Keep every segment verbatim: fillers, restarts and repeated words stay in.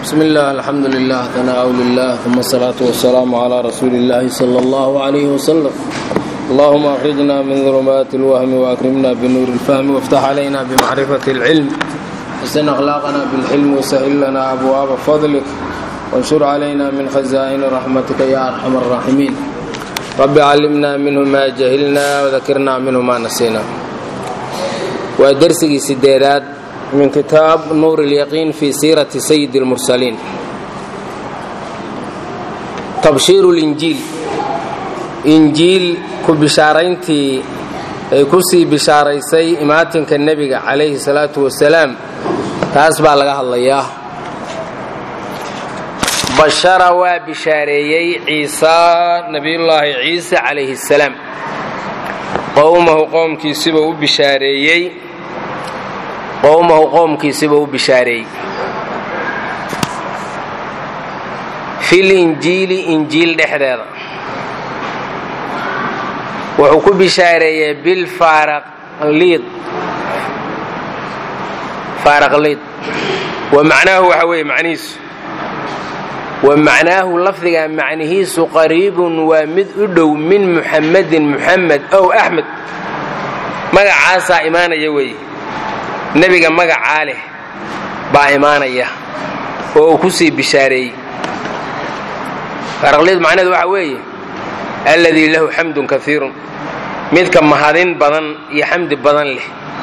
بسم الله الحمد لله ثناء لله ثم الصلاة والسلام على رسول الله صلى الله عليه وسلم. اللهم أخرجنا من ظلمات الوهم وأكرمنا بنور الفهم وافتح علينا بمعرفة العلم حسن أخلاقنا بالحلم وسهل لنا أبواب فضلك وانشر علينا من خزائن رحمتك يا أرحم الراحمين. رب علمنا منه ما جهلنا وذكرنا منه ما نسينا. ودرسي سديرات من كتاب نور اليقين في سيرة سيد المرسلين. تبشير الإنجيل إنجيل كبشارينتي كسي بشاريسي إماتن كالنبي عليه الصلاة والسلام تاسبع لها الله إياه. بشر وبشاريي عيسى نبي الله عيسى عليه السلام قومه قوم كيسبه بشاريي قومه قوم كيسبه بشاريي في الإنجيل إنجيل دحرير وحكو بشاريي بالفارق ليد فارق ليد ومعناه وحوي معنيس ومعناه لفظا معنيهيس قريب ومد أدو من محمد محمد أو أحمد مقع عاصى إيمانا يوي نبيك مقع عاله با إيمانا يه وكسي بشاري فرغليد معناه وحوي الذي له حمد كثير ملك مهارين بدن يحمد بدن له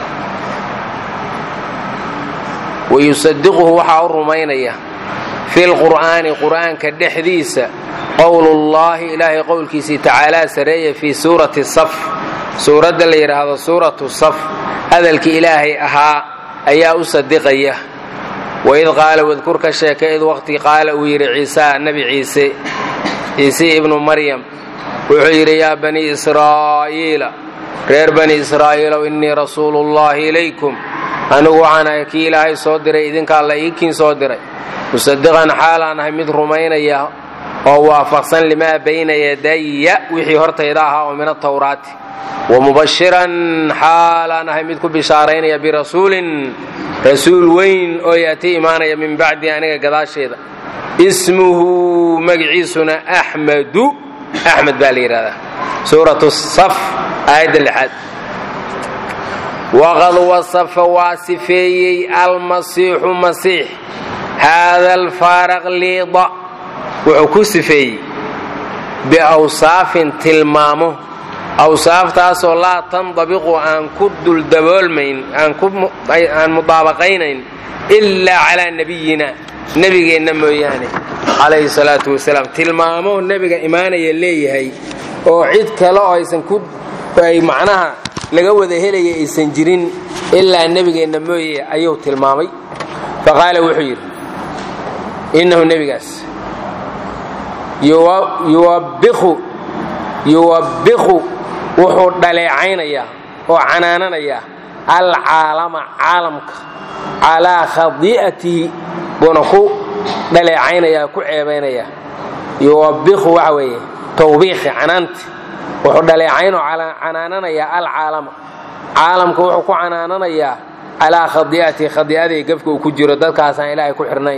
ويصدقه وحا الرمينيه في القرآن قرآن كالدحديث قول الله إلهي قول كيسي تعالى سرية في سورة الصف سورة اللي هذا سورة الصف هذا الكإلهي أها أيا أصدقيه وإذ قال واذكرك الشيك إذ وقت قال وير عيسى النبي عيسى عيسى ابن مريم وعير يا بني إسرائيل غير بني إسرائيل وإني رسول الله إليكم أنا وعنا كي إلهي صدري إذن قال إيكين صدري مصدقا حالا همد رمينيا ووافقا لما بين يدي وحي هرتيداها ومن التوراة ومبشرا حالا همدك بشارين برسول رسول وين او ياتي ايمانيا من بعد يعني قداشيدا اسمه مقعيسنا احمد احمد باليراده سورة الصف آية اللحد وقد وصف واسفي المسيح مسيح هذا الفارق ليضا وعكسفي بأوصاف تلمامه أوصاف تاسو لا تنطبق عن كد الدبولمين عن كد عن مطابقين إلا على نبينا نبي النموياني عليه الصلاة والسلام تلمامه النبي إيماني اللي هي وعيد كلا أيسن كد أي معناها لقوة هلي يسنجرين إلا النبي النموي أيوه تلمامي فقال وحير إنه النبي قاس يوبخ يوبخ وحو دليعينيا وعنانيا العالم عالمك على خضيئتي بنكو دليعينيا كعيبينيا يوبخ وعوي توبيخ عنانت وحو دليعينه على عنانيا العالم عالمك وحو عنانيا على خضيئتي خضيئتي قفك وكجر دادكاسان إلهي كحرنين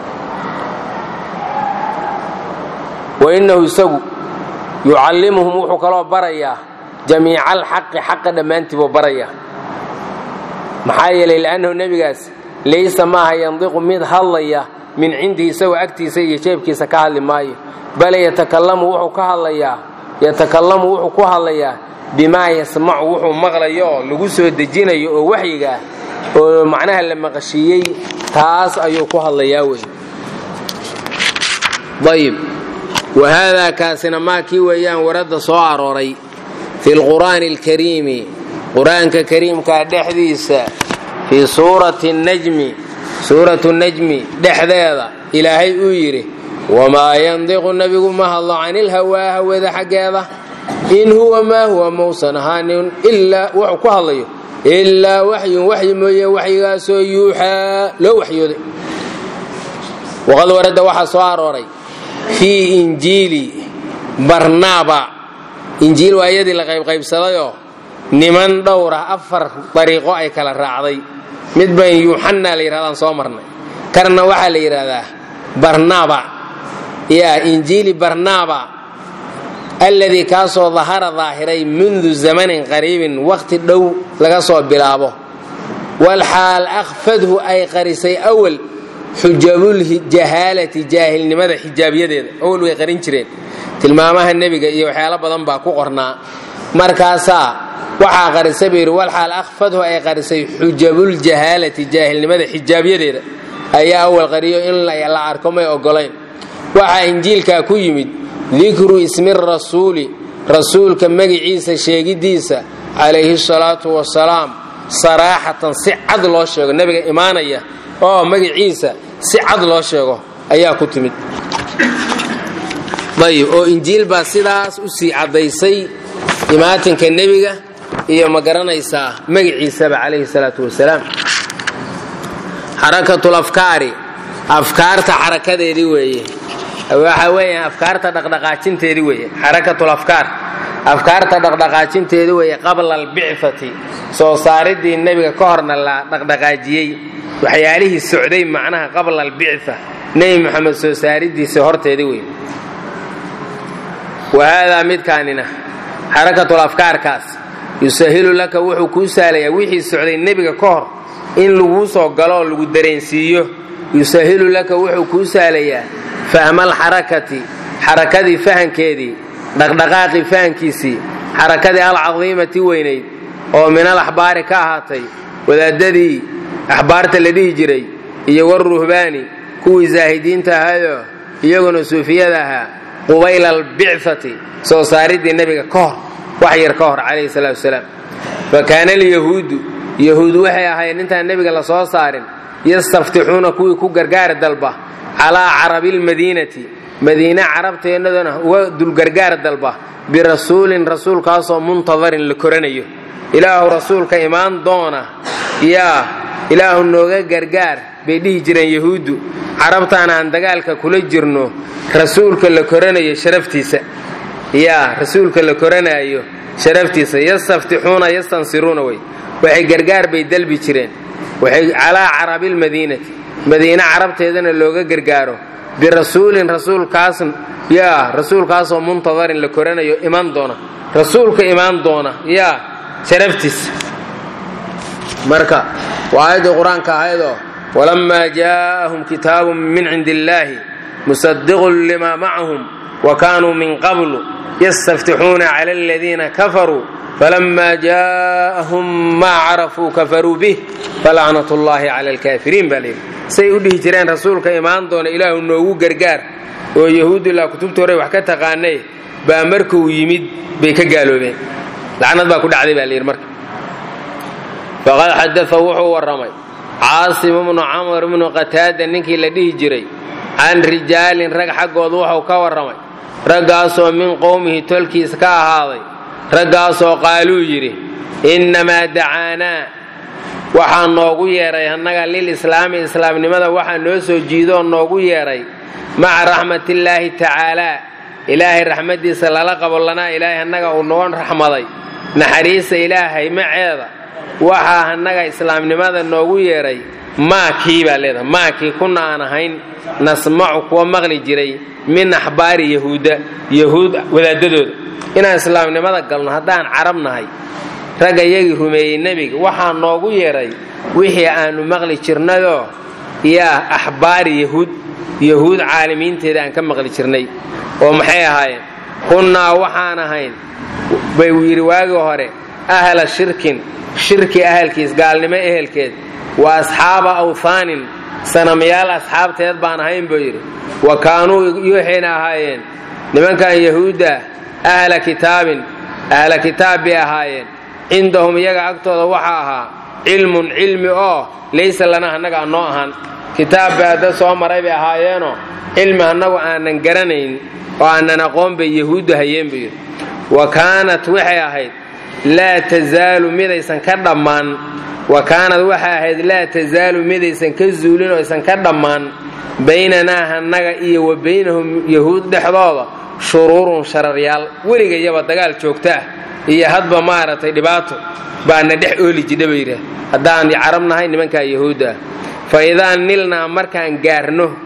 وإنه يسوي يعلمهم وحكلا بريا جميع الحق حق دمانتي وبريا محايل لأنه النبي قاس ليس ما ينطق من هالليا من عنده سوى أكتي سي شيبكي سكاها لماي بل يتكلم وحكها ليا يتكلم وحكها ليا بما يسمع وحو مغليا لغسو الدجين وحيقا ومعناها لما غشيي تاس أيوكوها لياوي طيب وهذا كاسنا ما كي ويان ورد صاروري في القرآن الكريم قرآن كريم كدحديث في سورة النجم سورة النجم دحذا إلهي أيره وما ينطق النبي ما الله عن الهوى هو ذا حق هذا إن هو ما هو موسى هان إلا وحكوها الله إلا وحي وحي مويا وحي غاسو يوحى لو وحي ذي وقد ورد وحى صاروري في إنجيل برنابا إنجيل وأيدي لغيب غيب صلايو نمان دورة أفر طريقو أي كلا راعدي مد بين يوحنا ليرادان صومرنا كرنا وحا ليرادا barnaba ya injiili barnaba alladii kaasoo dahara daahiray mundu zamanin qariibin waqti dhow laga soo bilaabo walxaal akhfadhu ay qarisay awal xujabul jahaalati jaahilnimada xijaabiyadeeda awal way qarin jireen tilmaamaha nebiga iyo waxyaalo badan baa ku qornaa markaasaa waxaa qarisay bayr walxaal akhfadhu ay qarisay xujabul jahaalati jaahilnimada xijaabiyadeeda ayaa awal qariyo in la arko may ogolayn waxaa injiilka ku yimid dikru ismi rasuuli rasuulka magaciisa sheegidiisa calayhi salaatu wasalaam saraaxatan si cad loo sheego nabiga imaanaya oo magaciisa si cad loo sheego ayaa ku timid dayib oo injiil baa sidaas u sii cadaysay imaatinka nebiga iyo ma garanaysaa magaciisaba calayhi salaatu wasalaam xarakatul afkaari afkaarta xarakadeedii weeye waxa weeye afkaarta dhaqdhaqaajinteedii weeye xarakatul afkaar afkaarta dhaqdhaqaajinteedii weeye qabla albicfati soo saaridii nebiga ka horna la dhaqdhaqaajiyey waxyaalihii socday macnaha qabla albicfa nebi maxamed soo saaridiisa horteedii weeye wahaadaa midkaanina xarakatul afkaarkaas yusahilu laka wuxuu kuu sahlayaa wixii socday nebiga ka hor in laguu soo galo oo lagu dareensiiyo yusahilu laka wuxuu kuu sahlayaa fahma alxarakati xarakadii fahankeedii dhaqdhaqaaqii fahankiisii xarakadii alcadiimati weynayd oo min alaxbaari ka ahaatay wadaadadii axbaarta la dhihi jiray iyo waruhbaani kuwii zaahidiinta ahaayoo iyaguna suufiyada ahaa qubayla albicfati soo saaridii nebiga ka hor wax yar ka hor calayhi salaatu wasalaam fa kaana alyahuudu yahuud waxay ahaayeen intaan nebiga la soo saarin yastaftixuuna kuwii ku gargaar dalba calaa carabilmadiinati madiine carabteennadana uga dulgargaar dalba birasuulin rasuulkaasoo muntadarin la koranayo ilaahu rasuulka imaan doona yaa ilaahu nooga gargaar bay dhihi jireen yahuuddu carabtaana aan dagaalka kula jirno rasuulka la koranayo sharaftiisa yaa rasuulka la koranaayo sharaftiisa yastaftixuuna yastansiruuna way waxay gargaar bay dalbi jireen waxay calaa carabilmadiinati madiine carabteedana looga gargaaro birasuulin rasuulkaas yaa rasuulkaasoo muntadarin la koranayo imaan doona rasuulka imaan doona yaa sharaftiisa marka waa aayadii qur-aanka ahaydoo walammaa jaa'ahum kitaabun min cindi illaahi musadiqun limaa macahum wa kaanuu min qablu yastaftixuuna cala aladiina kafaruu falamaa jaa'ahum maa carafuu kafaruu bih falacnat ullaahi cala alkaafiriin baa layidhi say u dhihi jireen rasuulka imaan doona ilaahu noogu gargaar oo yahuuddu ilaa kutubta hore wax ka taqaanay baa markuu yimid bay ka gaaloobeen lacnad baa ku dhacday baa layidhi marka faqad xadaa wuxuu warramay caasim ibnu camr ibnu qataada ninkii la dhihi jiray can rijaalin rag xaggood wuxuu ka warramay raggaasoo min qowmihi tolkiis ka ahaaday raggaasoo qaaluu yidhi innamaa dacaanaa waxaa noogu yeedhay annaga lilislaami islaamnimada waxaa noo soo jiidoo noogu yeedhay maca raxmatillaahi tacaalaa ilaahay raxmaddiisa lala qabo lanaa ilaahay annaga uu noo raxmaday naxariista ilaahay maceeda waxaa annaga islaamnimada noogu yeedhay maakii baa leedahay maakii kuna aan ahayn nasmacu kuwa maqli jiray min axbaari yahuuda yahuud wadaadadooda inaan islaamnimada galno haddaan carab nahay ragga iyagii rumeeyey nebiga waxaa noogu yeedhay wixii aanu maqli jirnayoo yaa axbaari yahuud yahuud caalimiinteeda aan ka maqli jirnay oo maxay ahaayeen kunnaa waxaan ahayn bay yidhi waagii hore ahla shirkin shirki ahalkiis gaalnimo ehelkeed wa asxaaba awthaanin sanamyaal asxaabteed baan ahayn buu yidhi wa kaanuu waxayna ahaayeen nimankan yahuudda ahla kitaabin ahla kitaab bay ahaayeen cindahum iyaga agtooda waxaa ahaa cilmun cilmi oo laysa lana annaga aan noo ahaan kitaab bay hadda soo maray bay ahaayeenoo cilmi annagu aanan garanayn oo aanan aqoon bay yahuuddu hayeen buu yidhi wa kaanat waxay ahayd laa tazaalu midaysan ka dhammaan wa kaanad waxay ahayd laa tazaalu midaysan ka zuulin oo aysan ka dhammaan baynanaa annaga iyo wa baynahum yahuud dhexdooda shuruurun shararyaal weligayaba dagaal joogto ah iyo hadba maaragtay dhibaato baana dhex ooli jidha bay yidhaah haddaan carab nahay nimankaa yahuudda ah fa idaa nilnaa markaan gaarno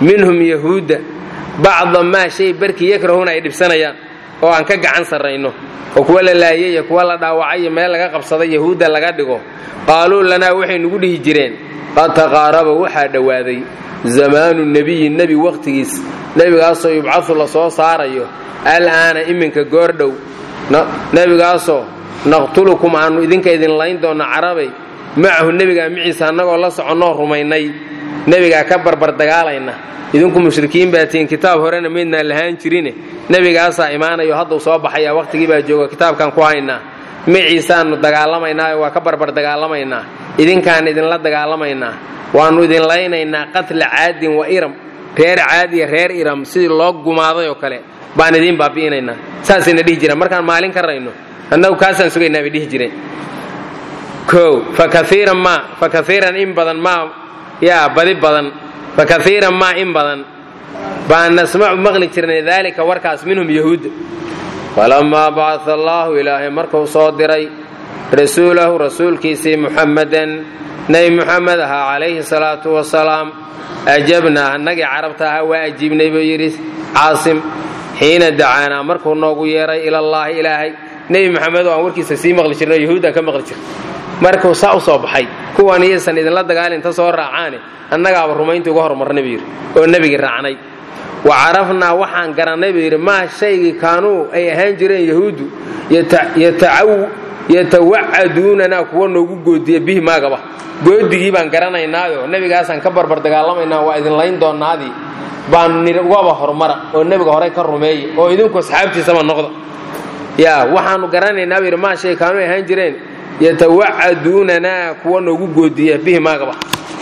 minhum yahuuda bacda maa shay barkii yakrahuuna ay dhibsanayaan oo aan ka gacan sarrayno oo kuwa la laayay iyo kuwa la dhaawacay meel laga qabsaday yahuuda laga dhigo qaaluu lanaa waxay nugu dhihi jireen qad taqaaraba waxaa dhowaaday zamaanu nebiyi nebi waqtigiis nebigaasoo yubcasu la soo saarayo al'aana iminka goordhow nebigaasoo naqtulukum aanu idinka idin layn doonna carabay macahu nebigaa miciisa annagoo la soconnoo rumaynay nebigaa ka barbar dagaalayna idinku mushrikiin baa tihiin kitaab horena maydnaan lahaan jirine nebigaasaa imaanayo hadduu soo baxayaa waqtigii baa jooga kitaabkaan ku haynaa miciisaannu dagaalamaynaa waa ka barbar dagaalamaynaa idinkaan idinla dagaalamaynaa waannu idin laynaynaa qatla caadin wa iram reer caadiya reer iram sidii loo gumaaday oo kale baan idiin baabi'inaynaa saasayna dhihi jireen markaan maalin ka rayno annagu kaasaan sugaynaa bay dhihi jireen kow fakaiiran maa fakaiiran in badan maa yaa badi badan fakaiiran maa in badan baan nasmacu maqli jirnay daalika warkaas minhum yahuudda falammaa bacaa allaahu ilaahay markuu soo diray rasuulahu rasuulkiisii muxammadan nebi muxamed ahaa calayhi salaatu wasalaam ajabnaa annagii carabta ahaa waa ajiibnay buu yidhi caasim xiina dacaanaa markuu noogu yeeray ilallaahi ilaahay nebi maxamed oo aan warkiisa sii maqli jirnay oo yahuuddaan ka maqli jirnay markuu saa u soo baxay kuwan iyaysan idinla dagaalinta soo raacaane annagaaba rumayntii uga hormarnay buu yidhi oo nebigii raacnay wa carafnaa waxaan garannay buu yidhi maa shaygii kaanuu ay ahaan jireen yahuuddu yatawacaduunanaa kuwa noogu goodiya bihi maagaba goodigii baan garanaynaayo nebigaasaan ka barbar dagaalamaynaa waa idin layn doonaadii baan niri ugaba hormara oo nebiga horey ka rumeeyey oo idinku asxaabtiisaba noqda yaa waxaannu garanaynaa buu yidhi maa shay kaanuu ay ahaan jireen yatawacaduunanaa kuwa noogu goodiya bihi maagaba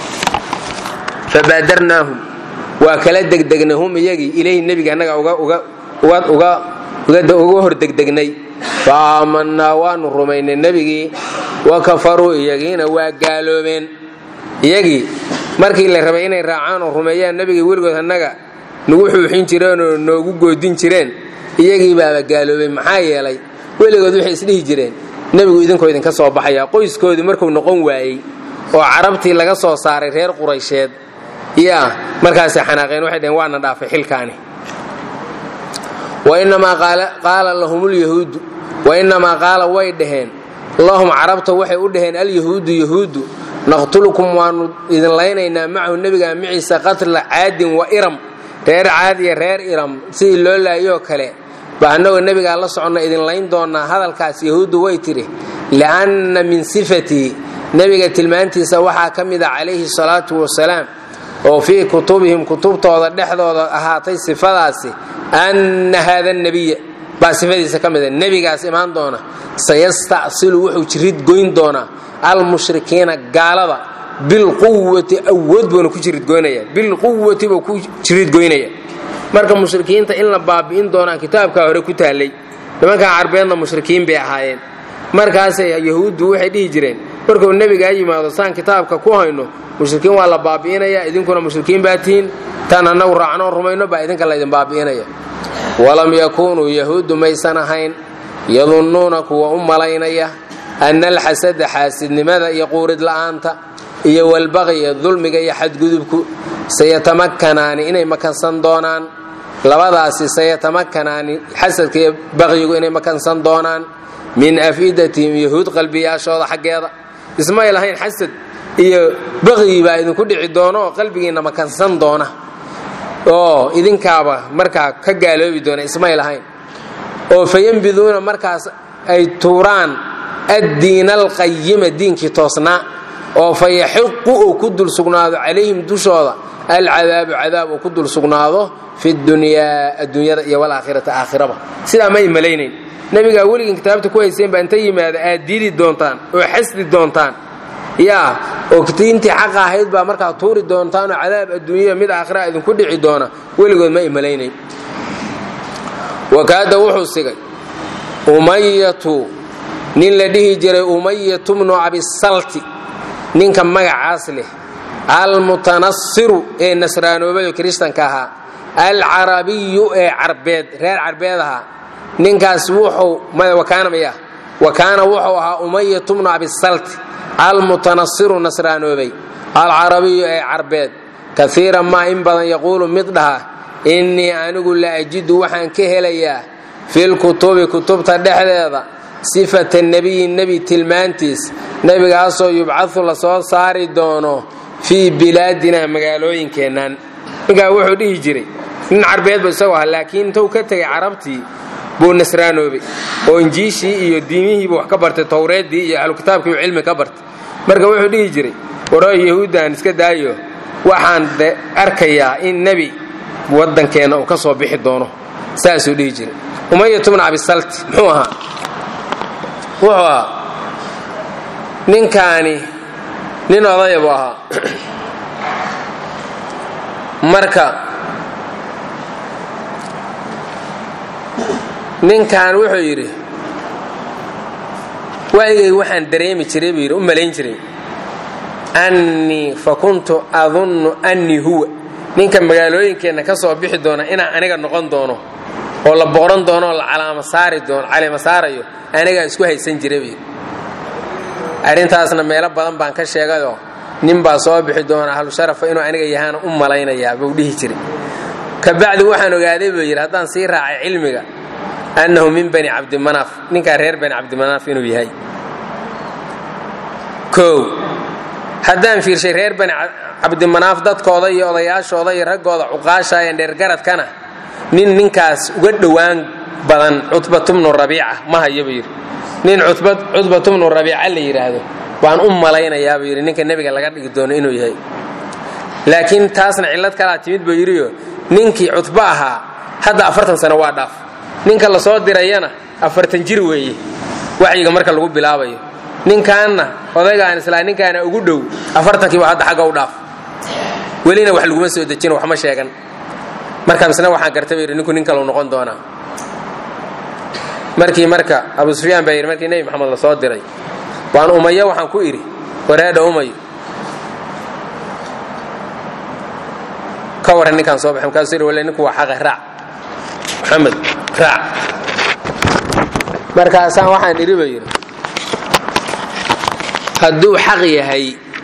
fabaadarnaahum waa kala degdegnay hum iyagii ilayhi nebiga annaga uga hor degdegnay fa aamannaa waannu rumaynay nebigii wa kafaruu iyagiina waa gaaloobeen iyagii markii la rabay inay raacaan oo rumeeyaan nebigii weligood annaga nagu xuuxin jireen oo noogu goodin jireen iyagii baaba gaaloobeen maxaa yeelay weligood waxay isdhihi jireen nebigu idinkoo idinka soo baxayaa qoyskoodii markuu noqon waayey oo carabtii laga soo saaray reer quraysheed yaa markaasay xanaaqeen waxay dhaheen waana dhaafay xilkaani wainamaa qaala lahumulyahuudu wainamaa qaala way dhaheen lahum carabta waxay u dhaheen alyahuudu yahuudu naqtulukum waannu idin laynaynaa macahu nebigaa miciisa qatla caadin wa iram reer caad iyo reer iram sidii loo laayoo kale ba annagoo nebigaa la soconna idin layn doonnaa hadalkaas yahuuddu way tidhi li'anna min sifatii nebiga tilmaantiisa waxaa ka mida calayhi salaatu wasalaam oo fii kutubihim kutubtooda dhexdooda ahaatay sifadaasi anna haada nebiya baa sifadiisa ka mida nebigaas imaan doona sayasta'silu wuxuu jirid goyn doonaa almushrikiina gaalada bilquwati awood buuna ku jiridgoynaya bilquwati buu ku jiridgoynaya marka mushrikiinta in la baabi'in doonaa kitaabkaa hore ku taallay nimankaa carbeedna mushrikiin bay ahaayeen markaasay yahuuddu waxay dhihi jireen markuu nebigaa yimaado saan kitaabka ku hayno mushrikiin waa la baabi'inaya idinkuna mushrikiin baa tihiin tan annagu raacnoo rumayno baa idinka laydin baabi'inaya walam yakuunuu yahuuddu maysan ahayn yadunnuuna kuwa u malaynaya anna alxasada xaasidnimada iyo quurid la'aanta iyo walbaqya dulmiga iyo xadgudubku sayatamakanaani inay makansan doonaan labadaasi sayatamakanaani xasadka iyo baqyigu inay makansan doonaan min afidatihim yahuud qalbiyaashooda xaggeeda ismay lahayn xasad iyo baqyi baa idinku dhici doono oo qalbigiinna makansan doona oo idinkaaba markaa ka gaaloobi doona ismay lahayn oo fayanbiduuna markaas ay tuuraan addiina alqayima diinkii toosnaa oo fa yaxiqu uu ku dul sugnaado calayhim dushooda alcadaabu cadaab uu ku dul sugnaado fi dunyaa adduunyada iyo walaakhirata aakhiraba sidaa may malaynayn nebigaa weligiin kitaabta ku hayseen baa inta yimaada aad diidi doontaan oo xasdi doontaan yaa oo diintii xaqa ahayd baa markaa tuuri doontaanoo cadaab adduunyada mid aakhira idinku dhici doona weligood ma imalaynayn wakaada wuxuu sigay umayatu nin la dhihi jiray umayatu bnu abisalti ninka magacaas leh almutanasiru ee nasraanoobada kiristanka ahaa alcarabiyu ee carbeed reer carbeed ahaa ninkaas wuxuu wakaanamaya wakaana wuxuu ahaa umayatu bnu abisalti almutanasiru nasraanoobay alcarabiyu ee carbeed kaiiran maa in badan yaquulu mid dhaha innii anigu la ajidu waxaan ka helayaa filkutubi kutubta dhexdeeda sifata nebiyi nebi tilmaantiis nebigaasoo yubcadu la soo saari doono fii bilaadina magaalooyinkeennan. ninkaa wuxuu dhihi jiray nin carbeedba isagoo ah laakiin intuu ka tegay carabtii buu nasraanoobay oo injiishii iyo diimihiibu wax ka bartay towreeddii iyo ahlukitaabkiibu cilmi ka bartay. marka wuxuu dhihi jiray waroo yahuuddan iska daayo waxaan arkayaa in nebi waddankeenna uu ka soo bixi doono saasuu dhihi jiray. umayatu bnu abisalti muxuu ahaa wuxuu ahaa ninkaani nin odaya buu ahaa. marka ninkan wuxuu yidhi waligay waxaan dareemi jiray buu yidhi u malayn jiray annii fa kuntu adunnu annii huwa ninka magaalooyinkeenna ka soo bixi doona inaan aniga noqon doono oo la boqran doono oo la calaama saari doono caleema saarayo anigaa isku haysan jiray buu yidhi. arrintaasna meelo badan baan ka sheegayoo nin baa soo bixi doona ahlu sharafa inuu aniga yahaana u malaynayaa buu dhihi jiray. kabacdi waxaan ogaaday buu yidhi haddaan sii raacay cilmiga annahu min bani cabdimanaaf ninkaa reer bani cabdimanaaf inuu yahay. kow haddaan fiirshay reer bani cabdimanaaf dadkooda iyo odayaashooda iyo raggooda cuqaasha ee dheergaradkana nin ninkaas uga dhowaan badan cutbatubnu rabiica ma hayo buu yidhi. nin cutbatubnu rabiica la yidhaahdo baan u malaynayaa buu yidhi ninka nebiga laga dhigi doono inuu yahay. laakiin taasna cillad kalaa timid buu yidhiyo ninkii cutba ahaa hadda afartan sano waa dhaaf ninka la soo dirayana afartan jir weeye wacyiga marka lagu bilaabayo. ninkaanna odaygaan islaa ninkaana ugu dhow afartankiiba hadda xagga u dhaaf welina wax laguma soo dejino wax ma sheegan. marka misna waxaan gartay buu yidhi ninku nin kalau noqon doonaa. markii marka abu sufyaan baa yidhi markii nebi maxamed la soo diray waan umayo waxaan ku idhi wareedha umayo ka warran ninkaan soo baxay markaasuu yidhi walle ninku waa xaqa raac maxamed raac. markaasaan waxaan idhi buu yidhi hadduu xaq yahay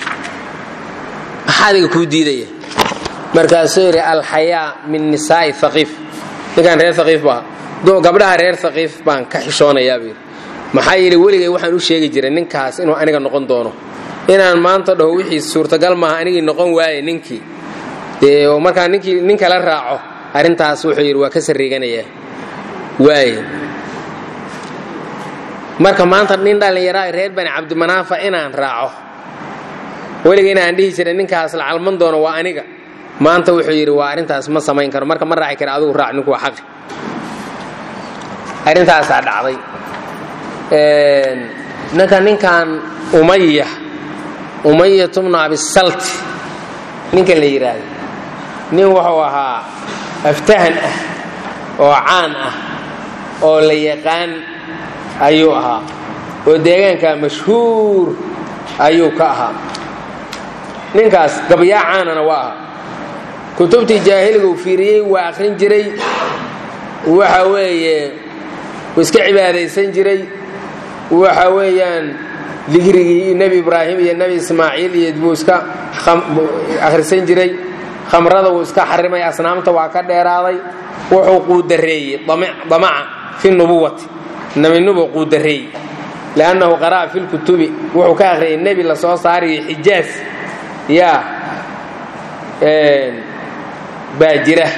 maxaa adiga kuu diidaya. markaasuu yidhi alxayaa min nisaa'i haqiif ninkaan reer haqiif baa gabdhaha reer haqiif baan ka xishoonayaa buu yidhi. maxaa yeelay weligay waxaan u sheegi jiray ninkaas inuu aniga noqon doono inaan maanta dhaho wixii suurtagal maaha anigii noqon waaye ninkii dee oo markaa ninkii nin kala raaco arrintaas wuxuu yidhi waa ka sarriiganayaa waaye. marka maanta nin dhallinyaraa reer bani cabdimanaafa inaan raaco weligayna aan dhihi jiray ninkaas la calman doono waa aniga maanta wuxuu yidhi waa arrintaas ma samayn karo marka ma raaci kara adigu raac ninku waa xaqi. arrintaasaa dhacday. ninka ninkan umaya umayatu bnu abisalti ninkan la yidhaahdo nin wuxuu ahaa aftahan ah oo caan ah oo la yaqaan ayuu ahaa oo deegaanka mashhuur ayuu ka ahaa. ninkaas gabayaa caanana waa ahaa. kutubtii jaahiliga uu fiiriyey waa akhrin jiray waxa weeye wuu iska cibaadaysan jiray waxa weeyaan dikrigii nebi ibraahim iyo nebi ismaaciil iyo buu iska akhrisan jiray. khamrada wuu iska xarimay asnaamta waa ka dheeraaday. wuxuu quudareeyey damaca fi nubuwati nabinubuu quudareeyey liannahu qara'a fi lkutubi wuxuu ka akhriyay nebi la soo saariyay xijaas yaa baa jira.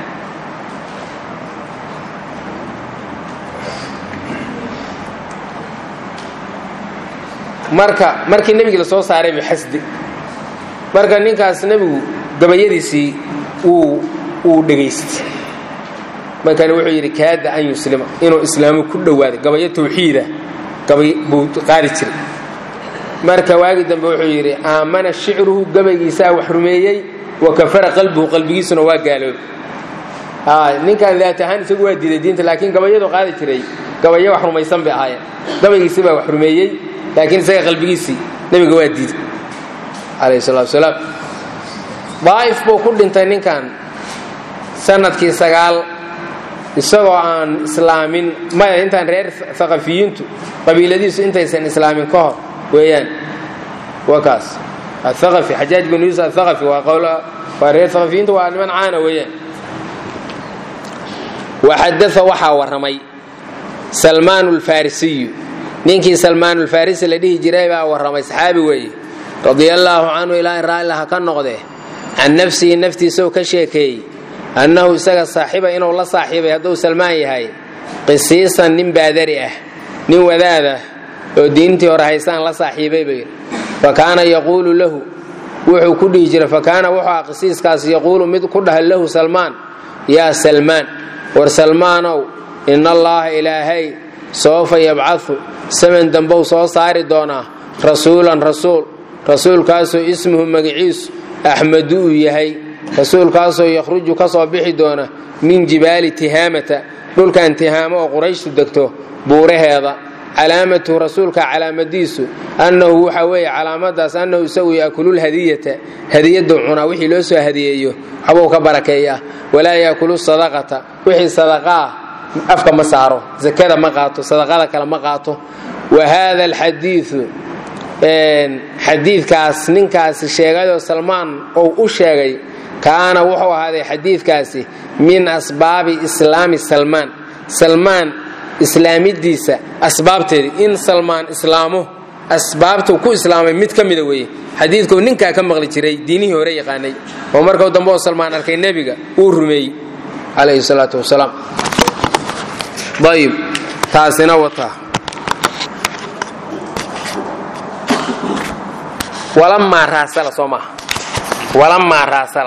marka markii nebigii la soo saaray buu xasdi. marka ninkaas nebigu gabayadiisii uu dhegaystay markana wuxuu yidhi kaada an yuslima inuu islaamu ku dhowaaday gabayo tawxiida gabay buu qaadi jiray. marka waagi dambe wuxuu yidhi aamana shicruhu gabaygiisaa wax rumeeyey wa kafara qalbuhu qalbigiisuna waa gaaloobay. ninkaan daat ahaan isagu waa diiday diinta laakiin gabayadu qaadi jiray gabayo wax rumaysan bay ahaayeen. gabaygiisii baa wax rumeeyey laakiin isaga qalbigiisii nebiga waa diiday calayhi salaatu wasalaam. daa'if buu ku dhintay ninkan sanadkii sagaal isagoo aan islaamin maya intaan reer haqafiyiintu qabiiladiisu intaysan islaamin ka hor weeyaan. waa kaas athaqafi xajaaj bin yuusuf athaqafi waa qowla وريت ثقفين تو من عانا ويا وحدث وحا ورمي سلمان الفارسي نينكي سلمان الفارسي الذي جريبا ورمي صحابي وي رضي الله عنه إلى إن رأي لها كان نقضه عن نفسه نفتي سو كشيكي أنه سجى صاحبه إنه الله صاحبه هدو سلمان هاي قصيصا نم بادرئه نم وذاذه ودينتي ورهيسان الله صاحبه بير فكان يقول له وحو كل يجري فكان وحو قصيص كاس يقول مد كلها له سلمان يا سلمان ورسلمان إن الله إلهي سوف يبعث سمن دنبو سو صاري دونا رسولا رسول رسول كاسو اسمه مقعيس أحمدو يهي رسول كاسو يخرج كاسو بحي دونا من جبال تهامة دول كان تهامة وقريش تدكتو بوره هذا علامته رسولك علامة ديسو أنه حوي علامة داس أنه يسوي يأكل الهدية هدية دعونا وحي لوسو هدية حبوك بركية ولا يأكل الصدقة وحي صدقاء أفكا مساره زكاة مقاته صدقاء كلا مقاته وهذا الحديث حديث كاس نين كاس الشيغاي وسلمان أو الشيغاي كان وحو هذا حديث كاسي من أسباب إسلام سلمان سلمان إسلامي ديسة أسباب تري إن سلمان إسلامه أسبابته كو إسلامي ميت كم يدوي حديثكو نينكا كم مغلي جري ديني هوري يقاني ومركو دنبو سلمان أركي النبي ورمي عليه الصلاة والسلام طيب تاسنا وطا ولما راسل صوما ولما راسل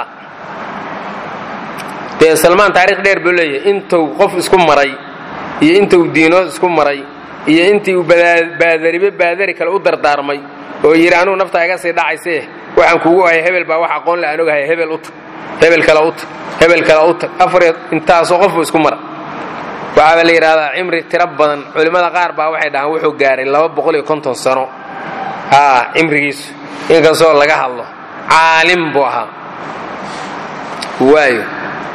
تي سلمان تاريخ دير بيقول انتو قف اسكو مري iyo inta uu diinood isku maray iyo intii uu baadaribe baadari kala u dardaarmay oo yiri anu nafta iga sii dhacaysay waxaan kuugu hay hebel baa wax aqoon la anuga hay hebel ut hebel kala ut hebel kala ut afar intaas oo qof isku mara waxa la yiraahdaa cimri tirab badan culimada qaar baa waxay dhahan wuxuu gaaray laba boqol iyo konton sano ah cimrigiisu inkastoo laga hadlo caalim buu ahaa waayo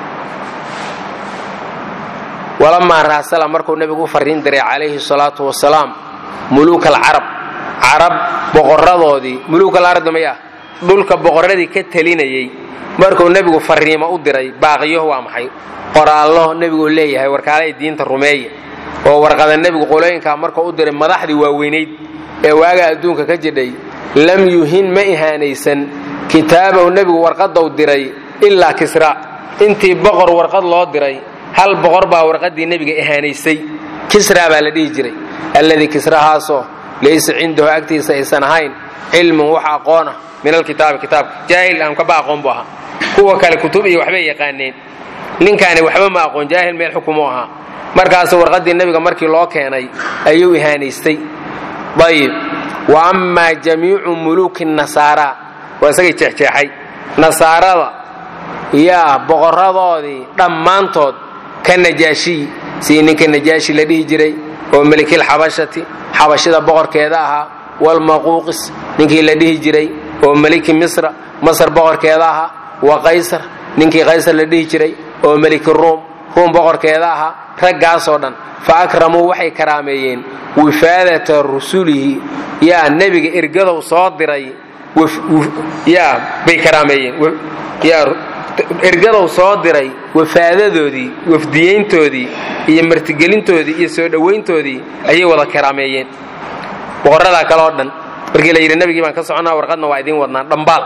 ولما راسل مركو النبي فرين دري عليه الصلاة والسلام ملوك العرب عرب بقردودي ملوك الأرض مياه دولك بقردي كتلينيي مركو النبي فرين ما أدري باقيه وامحي قرأ الله النبي يقول لي هاي وركالي الدين الرومية وورقد النبي قولين كان مركو أدري مدحدي ووينيد واجا دونك كجدي لم يهن ما إهانيسا كتابه النبي ورقد ودري إلا كسرى انتي بقر ورقد الله دري هل بغربا ورقدي النبي إهانيسي كسرى بالدي جري الذي كسرى هاسو ليس عنده أكتي سيسنهين علم وحقونه من الكتاب كتاب جاهل أم كبا قوم بها هو كالكتب وحبي يقانين نين كان وحبي ما أقون جاهل من الحكموها مركز ورقدي النبي مركي الله كاني أيو إهانيسي طيب وأما جميع ملوك النصارى وسقي تحتحي نصارى يا بغرضودي دمانتود كنجاشي سيني كنجاشي لديه جري وملك الحبشة حبشة بغر كيداها والمقوقس نكي لديه جري وملك مصر مصر بغر كيداها وقيصر نكي قيصر لديه جري وملك الروم روم بغر كيداها رقا صودا فأكرموا وحي كراميين وفادة رسوله يا النبي إرقضوا صادري وف... وف... يا بكراميين و... يا ergada soo diray wafaadadoodii wafdiyeyntoodii iyo martigelintoodii iyo soo dhaweyntoodii ayay wada karaameeyeen boqorada kale oo dhan markii la yiri nabigi baan ka soconaa warqadna waa idin wadnaa dhambaal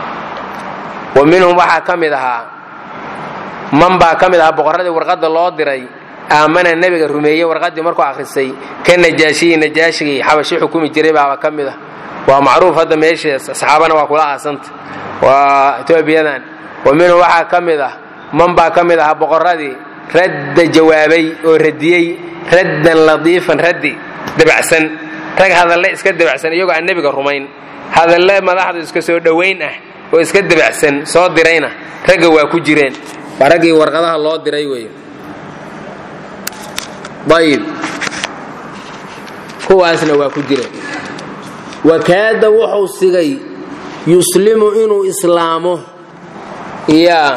waminhum waxa kamid ahaa man baa kamid ahaa boqoradii warqada loo diray aamana nabiga rumeeyay warqadii markuu akhrisay kan najaashi najaashi xabashi xukumi jiray baa kamid ah waa macruuf hada meesha saxaabana waa kula aasanta waa toobiyadan ومنه وحا كمده من با كمده بقردي رد جوابي او رديي ردا لطيفا ردي دبعسن رج هذا لا اسك دبعسن يوغا النبي رمين هذا لا مدحد اسك سو دوين اه oo iska dibacsan soo dirayna raga waa ku jireen baragii warqadaha loo diray way bayib kuwaasna waa ku jireen wakaada wuxuu sigay yuslimu inuu islaamo يا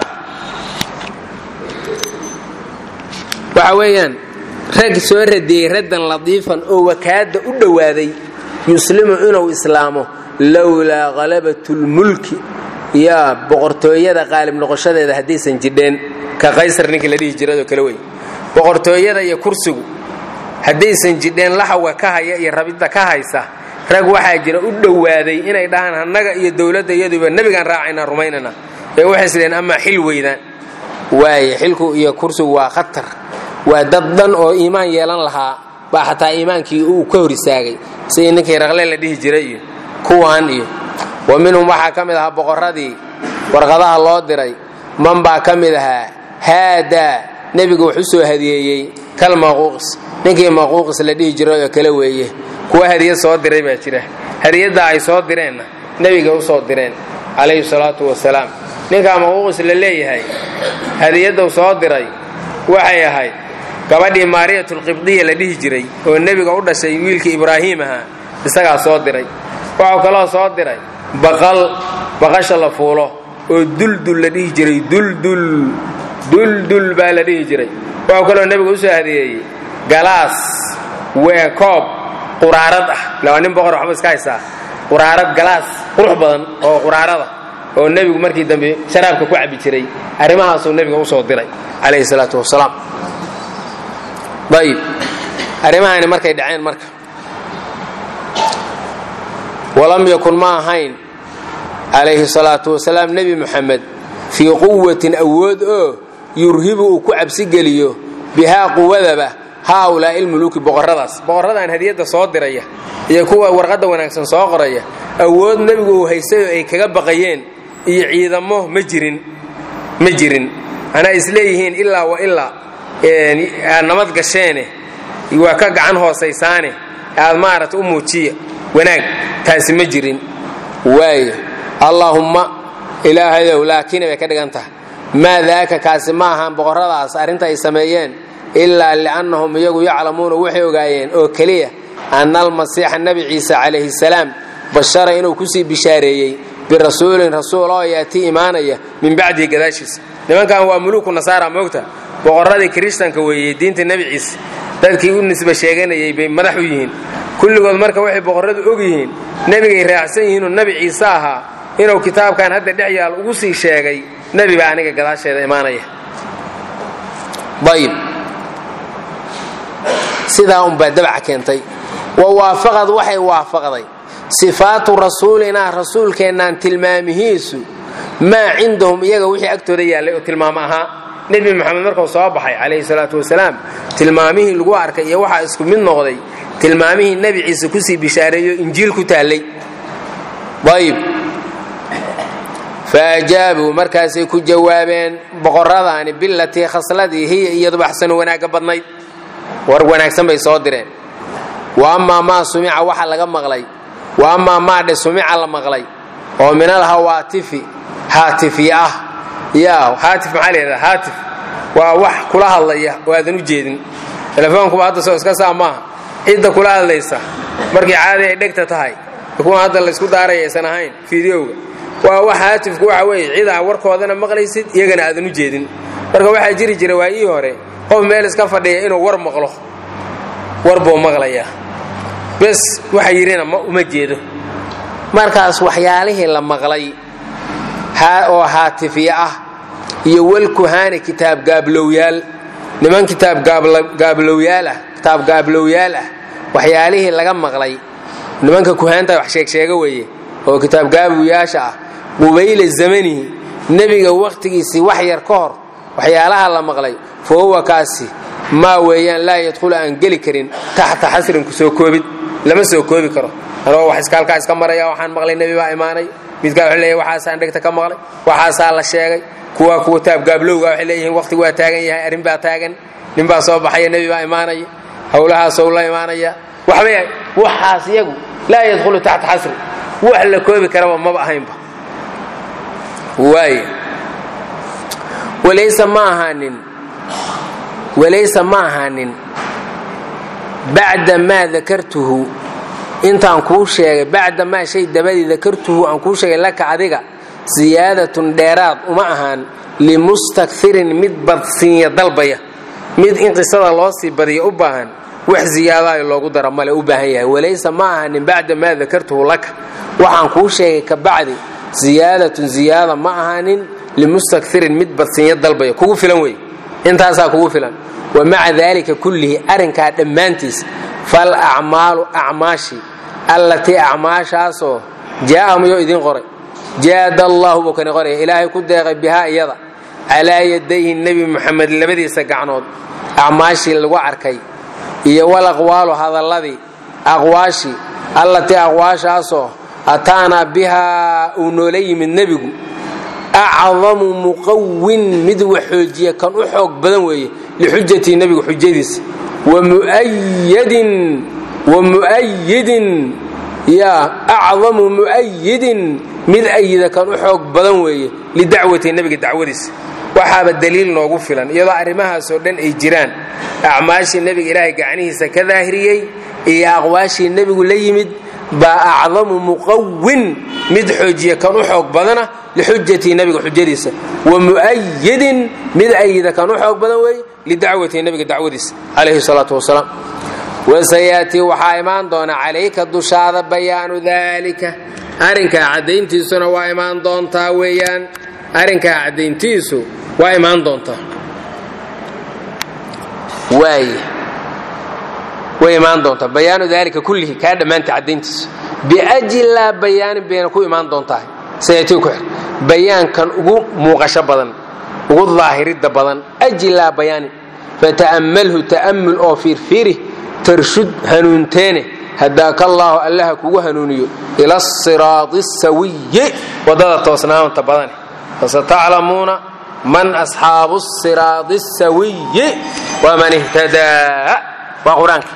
وحويان رج سور دي ردا لطيفا او وكاد ودوادي يسلم انه اسلامه لولا غلبة الملك yaa boqortooyada qaalib noqoshadeeda haddaysan jidheen ka qaysar ninkii la dhihi jirado kale wey boqortooyada iyo kursigu haddaysan jidheen laxawga ka haya iyo rabidda ka haysa rag waxaa jira u dhowaaday inay dhahaan annaga iyo dowladda iyaduba nebigaan raacaynaa rumaynana ee waxay isleen ama xil weydaan waaye xilku iyo kursigu waa khatar waa dad dhan oo iimaan yeelan lahaa baa xataa iimaankii uu ka hor istaagay sidii ninkii raqle la dhihi jiray iyo kuwaan iyo wa minhum waxaa ka mid ahaa boqorradii warqadaha loo diray man baa ka mid ahaa haadaa nebigu wax u soo hadiyeeyey kal maquuqis ninkii maquuqis la dhihi jiray oo kale weeye kuwa hadiyad soo diray baa jira hadiyadda ay soo direenna nebiga u soo direen calayhi salaatu wasalaam ninkaa maquuqis la leeyahay hadiyadda u soo diray waxay ahayd gabadhii maariyatulqibdiya la dhihi jiray oo nebiga u dhashay wiilkii ibraahiim ahaa isagaa soo diray waxuu kaloo soo diray baqal baqasha la fuulo oo duldul la dhihi jiray duldul duldul baa la dhihi jiray waxuu kaloo nebiga u soo hadiyeeyey galaas wee koob quraarad ah laba nin boqor waxba iska haysaa quraarad galaas qurux badan oo quraarada oo nebigu markii dambe sharaabka ku cabbi jiray arrimahaasuu nebiga u soo diray calayhi salaatu wasalaam ayib arrimahaani markay dhaceen marka walam yakun ma ahayn calayhi salaatu wasalaam nebi muxamed fii quwatin awood oo yurhibu uu ku cabsigeliyo bihaa quwadaba haaulaa'i ilmuluuki boqorradaas boqorradaan hadiyadda soo diraya iyo kuwa warqadda wanaagsan soo qoraya awood nebigu uu haystay oo ay kaga baqayeen iyo ciidamo ma jirin ma jirin anaa isleeyihiin ilaa wa ilaa aad nabad gasheene waa ka gacan hoosaysaane aad maarata u muujiya wanaag taasi ma jirin waayo allaahumma ilaahayow laakiin bay ka dhigan tahay maa daaka kaasi ma ahaan boqorradaas arrinta ay sameeyeen ilaa li'annahum iyagu yaclamuuna waxay ogaayeen oo keliya anna almasiixa nebi ciise calayhi salaam bashara inuu kusii bishaareeyey birasuulin rasuul oo yaatii imaanaya min bacdihi gadaashiisa nimankan waa muluuku nasaara moogta boqorradii kiristanka weeyey diinta nebi ciise dadkii u nisba sheeganayay bay madax u yihiin kulligood marka waxay boqorradu og yihiin nebigay raacsan yihiinoo nebi ciise ahaa inuu kitaabkan hadda dhex yaal ugu sii sheegay nebi baa aniga gadaasheeda imaanaya ayib sidaa unbaa dabca keentay wa waafaqad waxay waafaqday sifaatu rasuulinaa rasuulkeennaan tilmaamihiisu maa cindahum iyaga wixii agtooda yaallay oo tilmaamo ahaa nebi moxamed markuu soo baxay calayhi salaatu wasalaam tilmaamihii lagu arkay iyo waxaa isku mid noqday tilmaamihii nebi ciise kusii bishaareeyo injiil ku taallay ayib faajaabuu markaasay ku jawaabeen boqorradaani bilatii khasladii hiya iyaduba axsanu wanaagga badnayd war wanaagsan bay soo direen wa ammaa maa sumica waxa laga maqlay wa ammaa maa dhe sumica la maqlay oo minal hawaatifi haatifya ah yaa haatif maxaa leedaha haatif waa wax kula hadlaya oo aadan u jeedin telefoonkuba hadda soo iska saa maaha cidda kula hadlaysa markii caadi ay dhegta tahay kuwa hadda laysku daaraya aysan ahayn fiidiyowga waa wax haatifku waxa weeye cidaa warkoodana maqlaysid iyagana aadan u jeedin marka waxaa jiri jira waayii hore qof meel iska fadhiya inuu war maqlo war buu maqlayaa bes waxa yidhina ma uma jeedo markaas waxyaalihii la maqlay oo haatifya ah iyo walkuhaani kitaab gaablowyaal niman kitaab gaablowyaal ah kitaab gaablowyaal ah waxyaalihii laga maqlay nimanka kuhaanta wax sheegsheega weeye oo kitaab gaabowyaasha ah qubayla zamanihi nebiga wakhtigiisii wax yar ka hor waxyaalaha la maqlay fa huwa kaasi maa weeyaan laa yadkhulu aan geli karin taxta xasrin ku soo koobid lama soo koobi karo anoo wax iskaalkaa iska maraya waxaan maqlay nebi baa imaanay midkaa wuxuu leeyahay waxaasaan dhegta ka maqlay waxaasaa la sheegay kuwa kuwa taab gaablowga waxay leeyihiin waqti waa taagan yahay arrin baa taagan nin baa soo baxaya nebi baa imaanaya howlahaasou la imaanaya waxbay waxaas iyagu laa yadkhulu taxta xasri wax la koobi karaba maba ahaynba waaye walaysa ma ahaanin walaysa ma ahaanin bacda maa dakartuhu intaan kuu sheegay bacda maa shay dabadii dakartuhu aan kuu sheegay laka adiga ziyaadatun dheeraad uma ahaan limustakirin mid badsiinya dalbaya mid in qisada loo sii badiyo u baahan wax ziyaadaayo loogu dara male u baahan yahay walaysa ma ahaanin bacda maa dakartuhu laka waxaan kuu sheegay ka bacdi ziyaadatun ziyaada ma ahaanin limustakhirin mid badsinya dalbaya kugu filan wey intaasaa kugu filan wamaca daalika kullihi arrinkaa dhammaantiis fal acmaalu acmaashi allatii acmaashaasoo jaa'ahum yoo idiin qoray jaada allaahu buu kani qoraya ilaahay ku deeqay bihaa iyada calaa yadayhi nebi muxamed labadiisa gacnood acmaashii lagu arkay iyo wal aqwaalu hadalladii aqwaashii allatii aqwaashaasoo ataanaa bihaa uu noola yimid nebigu acdamu muqawin mid wax xoojiya kan u xoog badan weeye lixujatii nebigu xujadiisa wamu'ayidin wamu'ayidin yaa acdamu mu'ayidin mid ayida kan u xoog badan weeye lidacwatii nebiga dacwadiisa waxaaba daliil noogu filan iyadoo arrimahaasoo dhan ay jiraan acmaashii nebiga ilaahay gacnihiisa ka daahiriyey iyo aqwaashii nebigu la yimid baa acdamu muqawin mid xoojiya kan u xoog badana lixujatii nebiga xujadiisa wamu'ayidin mid ayida kan u xoog badan weeye lidacwatii nebiga dacwadiisa calayhi salaatu wasalaam wasayaatii waxaa imaan doona calayka dushaada bayaanu daalika arrinkaa caddayntiisuna waa imaan doontaa weeyaan arrinkaa caddayntiisu waa imaan doontaa waay way imaan doontaa bayaanu daalika kullihi kaa dhammaanta caddayntiisu biajlaa bayaanin bayna ku imaan doontaa sayaatii ku xir bayaankan ugu muuqasho badan ugu daahiridda badan ajlaa bayaanin fata'ammalhu ta'ammul oo fiirfiiri tarshud hanuunteene hadaaka allaahu allaha kugu hanuuniyo ila asiraadi asawiyi waddada toosnaanta badane fasataclamuuna man asxaabu asiraadi asawiyi waman ihtadaa waa qur-aanka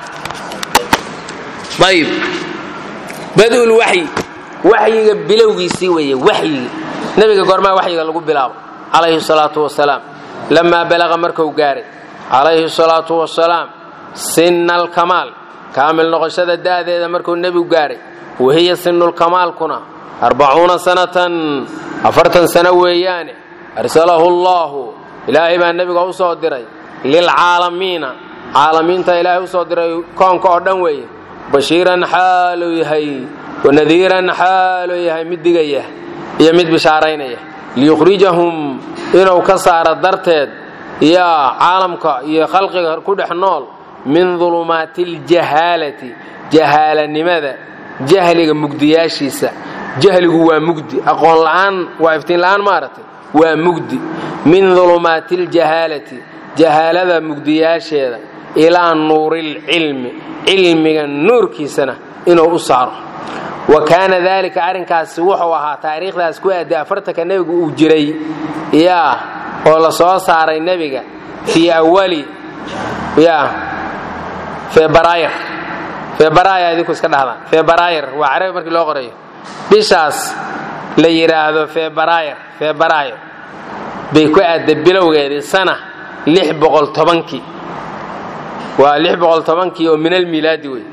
ayb badul waxyi waxyiga bilowgiisii weeye waxyiga nebiga goormaa waxyiga lagu bilaabo calayhi salaatu wasalaam lamaa balaqa markuu gaaray calayhi salaatu wasalaam sinna alkamaal kaamil noqoshada da'deeda markuu nebigu gaaray wahiya sinulkamaalkuna arbacuuna sanatan afartan sano weeyaane arsalahu allaahu ilaahay baa nebiga u soo diray lilcaalamiina caalamiinta ilaahay u soo diray koonka oo dhan weeye bashiiran xaaluu yahay wanadiiran xaaluu yahay mid digaya iyo mid bishaaraynaya liyukhrijahum inuu ka saaro darteed yaa caalamka iyo khalqiga ku dhex nool min dulumaati aljahaalati jahaalanimada jahliga mugdiyaashiisa jahligu waa mugdi aqoon la'aan waa iftiin la'aan maaragtay waa mugdi min dulumaati aljahaalati jahaalada mugdiyaasheeda ilaa nuurilcilmi cilmiga nuurkiisana inuu u saaro wa kaana daalika arrinkaasi wuxuu ahaa taariikhdaas ku aaday afartanka nebigu uu jiray yaa oo la soo saaray nebiga fii awali yaa febraayr febraayr idinku iska dhahdaan febraayr waa carabi markii loo qorayo bishaas la yidhaahdo febraayr febraayr bay ku aaday bilowgeedii sana lix boqol tobankii waa lix boqol tobankii oo min almiilaadi wey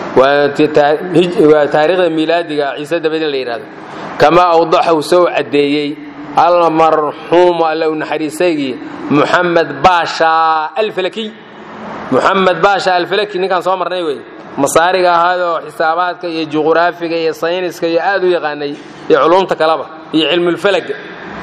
waa taariikhda miilaadiga ciise dabadin la yidhahdo kamaa awdaxahu soo caddeeyey almarxuumu alla u naxariisaygii muxamed baasha alfalakiy muxamed baasha alfalaki ninkaan soo marnay wey masaariga ahaadoo xisaabaadka iyo juquraafiga iyo sayniska iyo aad u yaqaanay iyo culumta kaleba iyo cilmulfalaga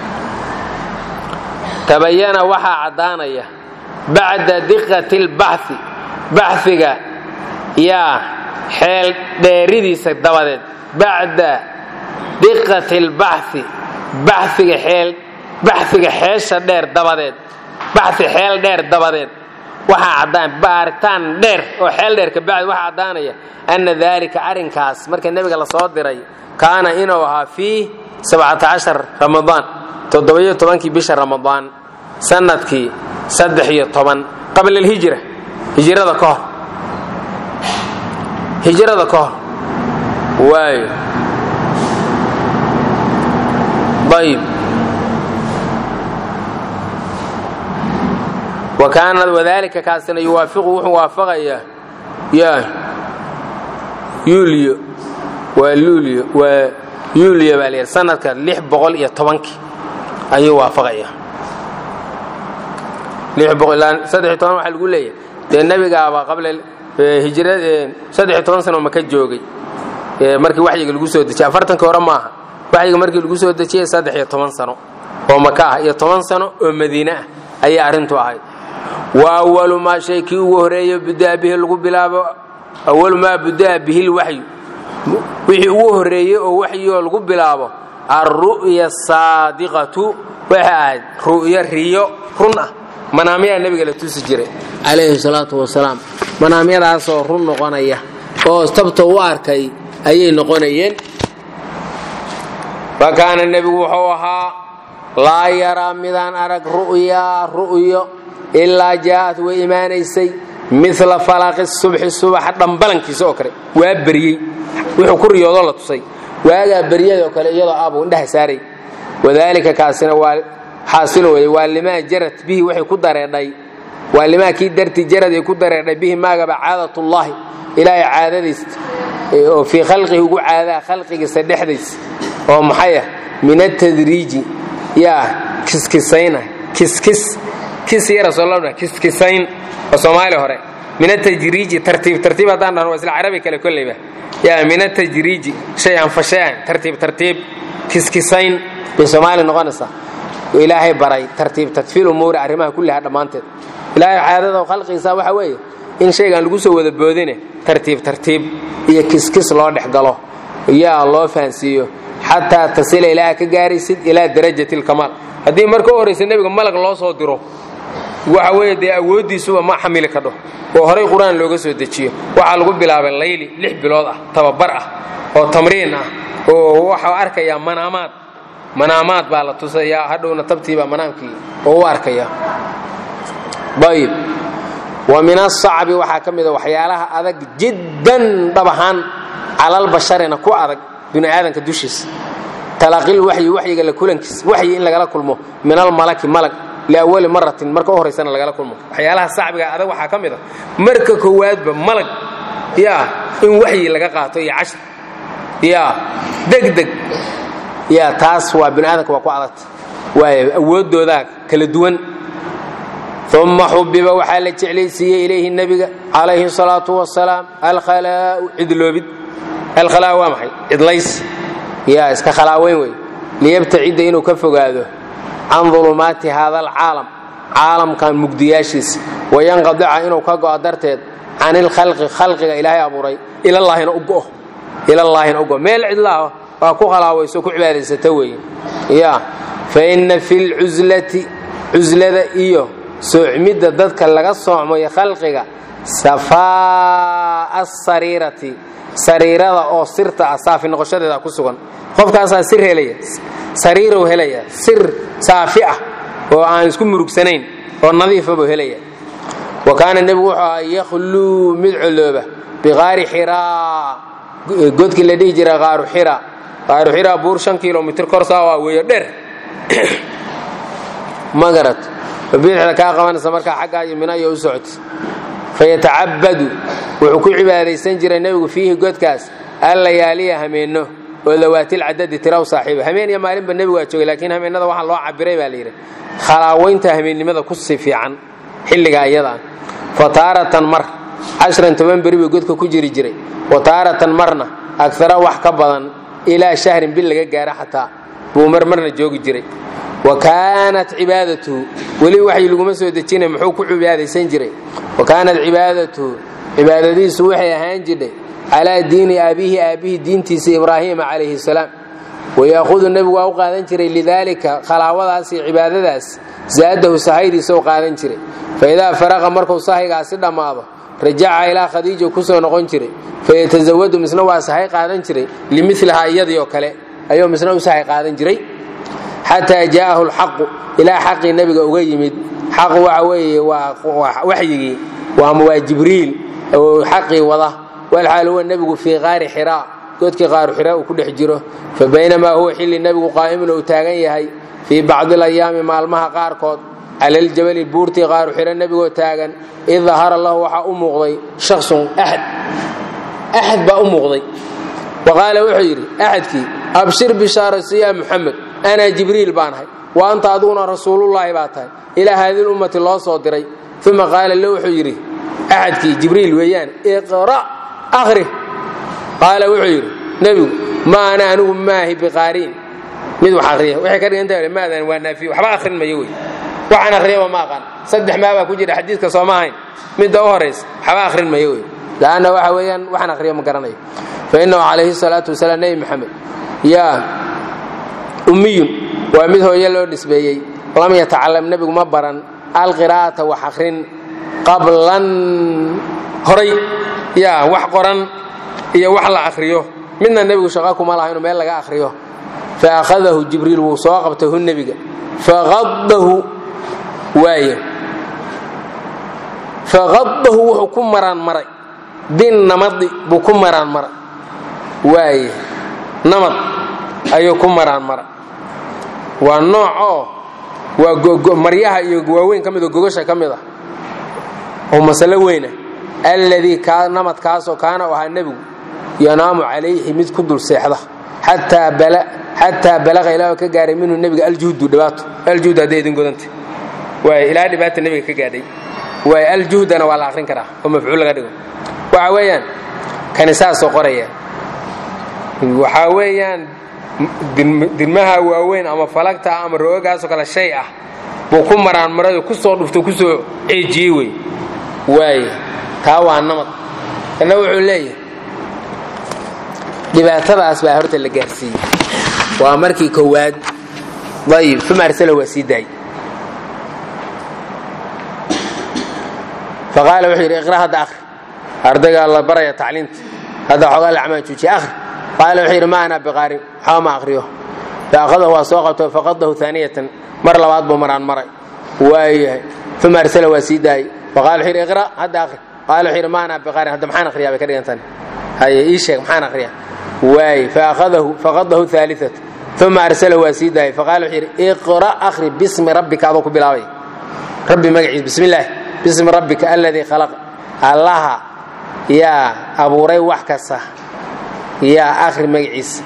tabayana waxaa caddaanaya bacda diqati albaxi baxiga yaa xeel dheeridiisa dabadeed bacda diqati albaxi baxiga xeel baxiga xeesha dheer dabadeed baxi xeel dheer dabadeed waxaa caddaan baaritaan dheer oo xeel dheer ka bacdi waxaa caddaanaya anna daalika arrinkaas marka nebiga la soo diray kaana inuu ahaa fii sabcata cashar ramadaan toddoba-iyo tobankii bisha ramadaan sanadkii saddex iyo toban qabla alhijra hijrada ka hor hijrada ka hor waayo ayb wakaana wadaalika kaasina yuwaafiqu wuxuu waafaqayaa yaa yuuliyo waa luuliyo waa yuuliyo baa la yidhi sanadka lix boqol iyo tobankii ayuu waafaqayaa lix boqol ilaa saddex iyo toban waxaa lagu leeyahay dee nebigaaba qabla hijrada saddex iyo toban sano maka joogay markii waxyiga lagu soo dejiyay afartankii hore maaha waxyiga markii lagu soo dejiyay saddex iyo toban sano oo Maka ah iyo toban sano oo Madiina ah ayay arintu ahayd wa awwalu ma shaykii ugu horeeyay bidaa bihi lagu bilaabo awwalu ma bidaa bihi alwahyi wixii ugu horeeyay oo waxyiga lagu bilaabo ar-ru'ya saadiqatu waxa ru'ya riyo run ah manaamiya nabiga la tusi jiray alayhi salatu wasalaam manaamiyadaas oo run noqonaya oo tabta u arkay ayay noqonayeen فكان النبي وحوها لا يرى ميدان أرق رؤيا رؤيا إلا جاءت وإيمانيسي مثل فلاق الصبح الصبح حتى مبلنكي سوكري وابري وحكر يوضل تصي واجا بريه وكلا يلا أبو عنده ساري وذلك كاسنا حاصل واللما جرت به وحي كدر يدي واللما كي درت جرد يكدر يدي به ما جاب عادة الله إلى عادة في خلقه وجو عادة خلقه سدحدث ومحيا من التدريج يا كسكسينا كسكس كس يا رسول الله كسكسين وصومالي هراء من التدريج ترتيب ترتيب هذا أنه وسيل عربي كله كله به يا من التدريج شيئا فشيئا ترتيب ترتيب كسكسين بصومالي نغنصة وإلهي براي ترتيب تدفيل أمور عرمها كلها هذا مانتد إلهي عادة وخلق يساوي حويه إن شيء قال لقوسه وذا بودينه ترتيب ترتيب هي كسكس الله نحقله يا الله فانسيه حتى تصل إلى كجاريسد إلى درجة الكمال هذه مركو رئيس النبي ملك الله صادره وحوي دي أودي سوى ما حمل كده وهري القرآن لو جسوا دشيه وعلى قبل بلاد الليل لح بلاده تببرة أو تمرين وهو حوارك يا منامات منامات بالله تسيا هذا نتبتي بمنامكي وهو أركيا طيب ومن الصعب وحكم ذا وحيالها أذق جدا طبعا على البشر نكو أذق بني آدم كدوشيس تلاقي الوحي وحي قال كلنكس وحي إن لقى كلمه من الملك ملك لأول مرة مركه أخرى سنة لقى كلمه حيالها صعب هذا وحكم ذا مركه كواد بملك يا إن وحي لقى قاطع يا عشر يا دق دق يا تاس وبني آدم وقعدت وود ذاك كالدون ثم حبب وحال تعليسي إليه النبي عليه الصلاة والسلام الخلاء عدلوبد الخلاء وامحي عدليس يا اسك خلاوين وي ليبتعد إنه كفق هذا عن ظلمات هذا العالم عالم كان مقدياشيس وينقضع إنه كقو أدرتد عن الخلق خلق إلهي أبو ري إلى الله نأقوه إلى الله نأقوه ميل عدلاه وكو خلاوي سوكو عبادة ستوي يا فإن في العزلة عزلة إيوه سوعميدا dadka laga soocmay khalqiga safaa as-sariirati sariirada oo sirta asaafi noqoshadeeda ku sugan qofkaas sir helaya sariiro helaya sir saafi ah oo aan isku murugsanayn oo nadiif ah helaya وكان النبي wuxuu yakhlu mid'ulaba biqaari hira godki la dhigi jiray qaaru hira qaaru hira buur shan kiiloomitir korsaa waa weeyo dheer magarat فبيع لك قوان سمرك حقا يمنا يوسعت فيتعبد وحكو عبادة يسنجر النبي فيه قد كاس الليالي همينه وذوات العدد تراو صاحبه همين يمالين بالنبي واتشوي لكن همين هذا واحد الله عبري باليره خلاوين تهمين لماذا كسي في عن حلق أيضا فطارة مر عشرا تمن بريبي قدك كجري جري وطارة مرنا أكثر وحكبضا إلى شهر بالله جارة حتى بومر مرنا جوج جري وكانت عبادته ولي وحي لقوم سودتين محوك عبادة سنجري وكانت عبادته عبادتي سوحي هانجدي على دين أبيه أبيه دين تيسي إبراهيم عليه السلام ويأخذ النبي وأوقع ذنجري لذلك خلاوة سي عبادة زاده سهيدي سوق ذنجري فإذا فرغ مركو صحيق عسد ماضا رجع إلى خديجة كسو نغنجري فيتزود مثنوا سحيق ذنجري لمثلها يدي وكله أيوم مثنوا سحيق ذنجري حتى جاءه الحق إلى حق النبي وقيمد حق وعوي وحيي وهو جبريل وحقي وضع والحال هو النبي في غار حراء قلت غار حراء وكل حجره فبينما هو حل النبي قائم وتاغن في بعض الأيام مع المها قاركود على الجبل البورتي غار حراء النبي وتاغن إذ ظهر الله وحا أمغضي شخص أحد أحد بأمغضي وقال وحيري أحدك أبشر بشارة يا محمد أنا جبريل بانهي وأنت أدون رسول الله باتهي إلى هذه الأمة الله صادري ثم قال له حجري أحدك جبريل ويان اقرأ أغره قال وحيري نبي ma ana anigu maahi biqaariin mid wax akhriya wixii ka dhigantahay maadan waa naafi waxba akhrin mayo way waxaan akhriyo ma aqaan saddex ma baa ku jira xadiiska Soomaaliyeed mid oo horeys waxba akhrin mayo way laana waxa weeyaan waxaan akhriyo ma garanayo fa inna alayhi salatu wasalaam nabi Muhammad ya ummiyun wa mid hooyo loo nisbeeyay lam yata'allam nabigu ma baran al-qiraa'ata wa akhrin qablan horay ya wax qoran iyo wax la akhriyo midna nabigu shaqo kuma laha inuu meel laga akhriyo fa akhadahu jibriil wa soo qabtahu nabiga fa ghaddahu waaya fa ghaddahu ku maraan maray bin namadi bu ku maraan mara waaya namad ayu ku maraan mara waa nooco waa gogo maryaha iyo waaweyn kamid oo gogasha kamid ah oo mas'ala weyn alladii kaana namad kaas oo kaana waxa nabigu yanaamu calayhi mid ku dul seexda hatta bala hatta balaga ilaa ka gaaray minuu nabiga aljuhdu dhibaato aljuhdu hadeedin godantay waa ilaa dhibaato nabiga ka gaaray waa aljuhdana waa la akhrin karaa oo mafcuul laga dhigo waxa weeyaan kaniisaha soo qoraya waxa weeyaan dirmaha waaweyn ama falagta ama roogaas oo kala shay ah buu ku maraan marayo ku soo dhufto ku soo eejiyay way way taa waa namad kana wuxuu leeyahay dhibaatadaas baa horta la gaarsiiyay waa markii koowaad dayib fima arsala wasiiday faqala wuxuu yiri iqra hada akhri ardayga la baraya tacliinta hada xogaa la camaan juuji akhri qala wuxuu yiri ma ana biqari xama akhriyo faaqadahu wa saqata faqadahu thaniyatan mar labaad buu maraan maray waayahay fima arsala wasiiday faqala wuxuu yiri iqra hada akhri qala wuxuu yiri ma ana biqari hada maxaan akhriyaa bay ka dhigantan haye ii sheeg maxaan akhriyaa واي فاخذه فقده ثالثه ثم ارسله واسيده فقال اقرا اخري باسم ربك ابوك بلاوي ربي مغعي بسم الله باسم ربك الذي خلق الله يا ابو ري وحكسه يا اخر مغعيس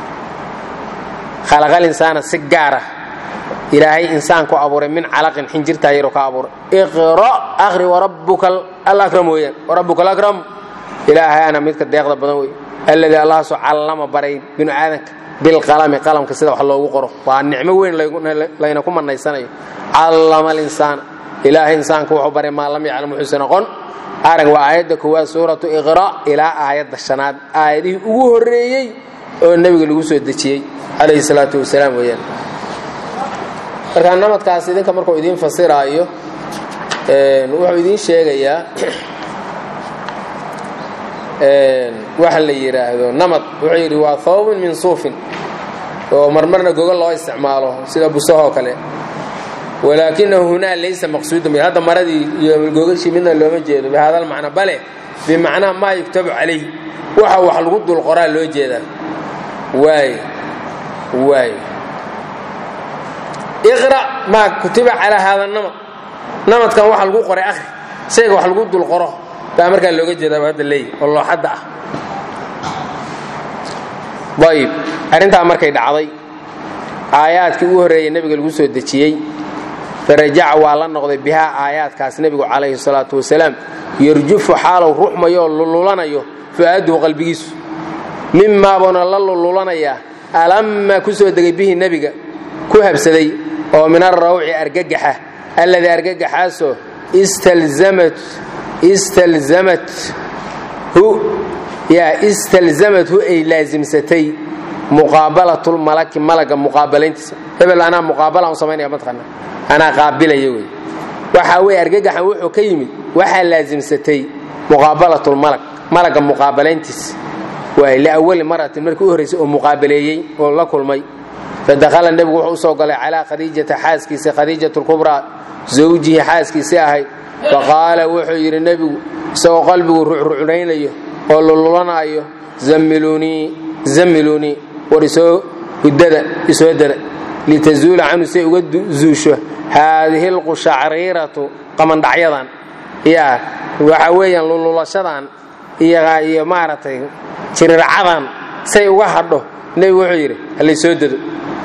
خلق الانسان سجاره الهي انسان كو ابو من علق حنجرتا يرو كابور اقرا اخري وربك الاكرم وربك الاكرم الهي انا ميدك ديقدا بدن وي الذي الله علم بري بن عادك بالقلم قلم كسيده wax loogu qoro waa nicmo weyn layna ku manaysanayo allama al-insaan ilaahi insaanku wuxuu baray ma lam yaclam xusna qon arag waa aayada kuwa suuratu iqra ila aayada shanaad aayadii ugu horeeyay oo nabiga lagu soo dejiyay alayhi salatu wasalaam weeyaan marka namadkaas idinka markuu idin fasiraayo ee wuxuu idin sheegayaa waxa la yiraahdo namad wuxuu yiri waa thawbun min suufin oo marmarna gogol loo isticmaalo sida busaho kale walakinahu huna laysa maqsuudan bi hada maradi iyo gogoshi midna looma jeedo bi hadal macna bale bi macna ma yuktabu alayhi waxa wax lagu dul qoraa loo jeedaa way way iqra ma kutiba ala hada namad namadkan waxa lagu qoray akhri sayga wax lagu dul qoro baa marka looga jeedaa hada leey oo loo xad ah bayb arinta markay dhacday aayaadkii ugu horeeyay nabiga lagu soo dejiyay farajac waa la noqday biha aayaadkaas nabigu calayhi salaatu wasalaam yarjufu xaalow ruuxmayo lululanayo faadu qalbigiisu mimma bana lululanaya alamma ku soo degay bihi nabiga ku habsaday oo min ar-rawci argagaxa alladhi argagaxaaso istalzamat استلزمت هو يا استلزمت هو اي لازم ستي مقابله الملك ملك مقابلينت هبل انا مقابله سمينيا متقنا انا قابليه وي waxa way argagaxan wuxuu ka yimid waxa laazim satay muqaabalatu الملك ملك مقابلينtiis waa ila awal marati markii u horeysay oo muqaabaleeyay oo la kulmay fadakhala nabigu wuxuu soo galay ala khadijata xaaskiisa khadijatu al-kubra zawjihi xaaskiisa ahay فقال وحي النبي سو قلبه رعرعينيو oo lululanayo zamiluni zamiluni wariso gudada isoo litazula anu say uga zuusho hadhihi alqushariratu qaman dhacyadan ya waxa weeyaan lululashadan iyaga iyo maaratay jiriracadan say uga hadho nabi wuxuu yiri halay soo dado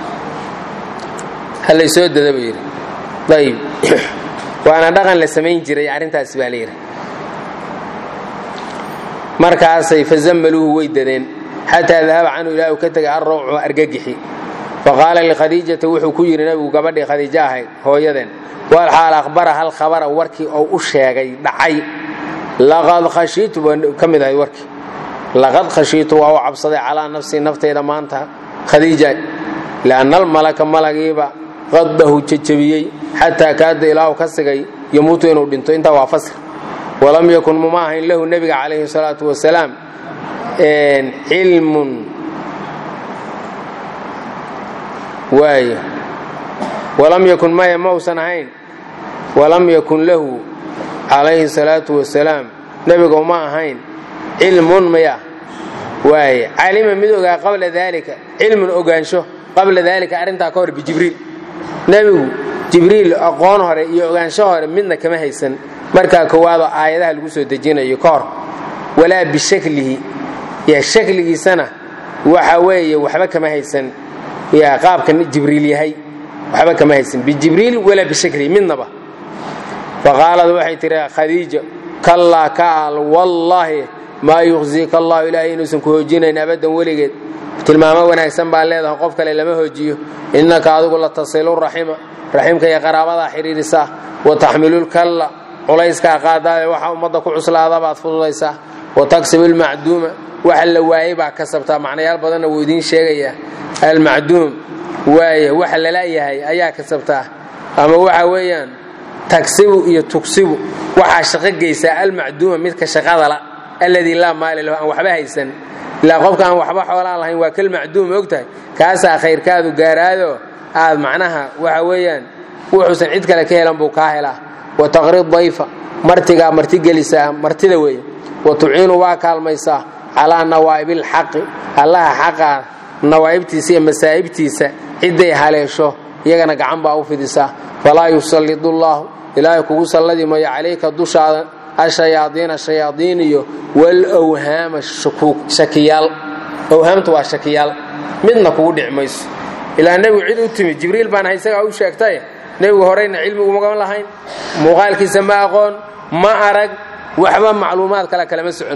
halay soo dado yiri dayib waana dhaqan la sameyn jiray arintaas baa leeyahay markaas ay fazamaluhu way dadeen xataa dahaba canhu ilaahu ka tegay arrawcu argagixi faqaala likhadiijata wuxuu ku yidhi nabigu gabadhii khadiijo ahayd hooyadeen walxaal akhbara hal khabara warkii oo u sheegay dhacay laqad khashiitu ka mid ahayd warkii laqad khashiitu waa u cabsaday calaa nafsii naftayda maanta khadiija lianna almalaka malagiiba qadahu jajabiyey xataa kaada ilaahu ka sigay yamuutu inuu dhinto intaa waa fasir walam yakun muma ahayn lahu nebiga calayhi salaatu wasalaam cilmun waayo walam yakun maya ma uusan ahayn walam yakun lahu calayhi salaatu wasalaam nebiga uma ahayn cilmun maya waaye calima mid ogaa qabla daalika cilmun ogaansho qabla daalika arrintaa ka hor bijibriil nebigu jibriil aqoon hore iyo ogaansho hore midna kama haysan markaa koowaadoo aayadaha lagu soo dejinayo ka hor walaa bishaklihi ya shakligiisana waxa weeye waxba kama haysan ya qaabkan jibriil yahay waxba kama haysan bijibriil walaa bishaklihi midnaba faqaalad waxay tiri khadiija kallaa kaal wallaahi maa yukhziika allahu ilaahay inuusan ku hoojinayn abadan weligeed tilmaamo wanaagsan baa leedahay qof kale lama hoojiyo innaka adigu la tasilu raxima raximka iyo qaraabadaa xidhiirisaa wa taxmilulkalla culayskaa qaadaade waxa ummadda ku cuslaada baad fududaysaa wa taksibu almacduuma waxa la waayey baa kasabtaa macnayaal badanna wuu idiin sheegayaa almacduum waaye waxa lalayahay ayaa kasabtaa ama waxa weeyaan taksibu iyo tugsibu waxaa shaqo geysaa almacduuma midka shaqadala alladii laa maali lahu aan waxba haysan ilaa qofka aan waxba xoolaa lahayn waa kal macduum ogtahay kaasaa khayrkaadu gaaraado aad macnaha waxa weeyaan wuxuusan cid kale ka helan buu kaa helaa wa taqrid dayfa martigaa martigelisaa martida weeye wa tuciinu waa kaalmaysaa calaa nawaa'ibil xaqi allaha xaqaa nawaa'ibtiisa iyo masaa'ibtiisa cidday haleesho iyagana gacan baa u fidisaa falaa yusallidu llaahu ilaahay kugu salladi mayo calayka dushaada ashayaadiina shayaadiin iyo walawhaama shakiyaal awhaamtu waa shakiyaal midna kugu dhici mayso ilaa nebigu cid u timid jibriil baan ahay isagaa u sheegtay nebigu horeyna cilmigu magan lahayn muuqaalkiisa ma aqoon ma arag waxba macluumaad kale kalama socon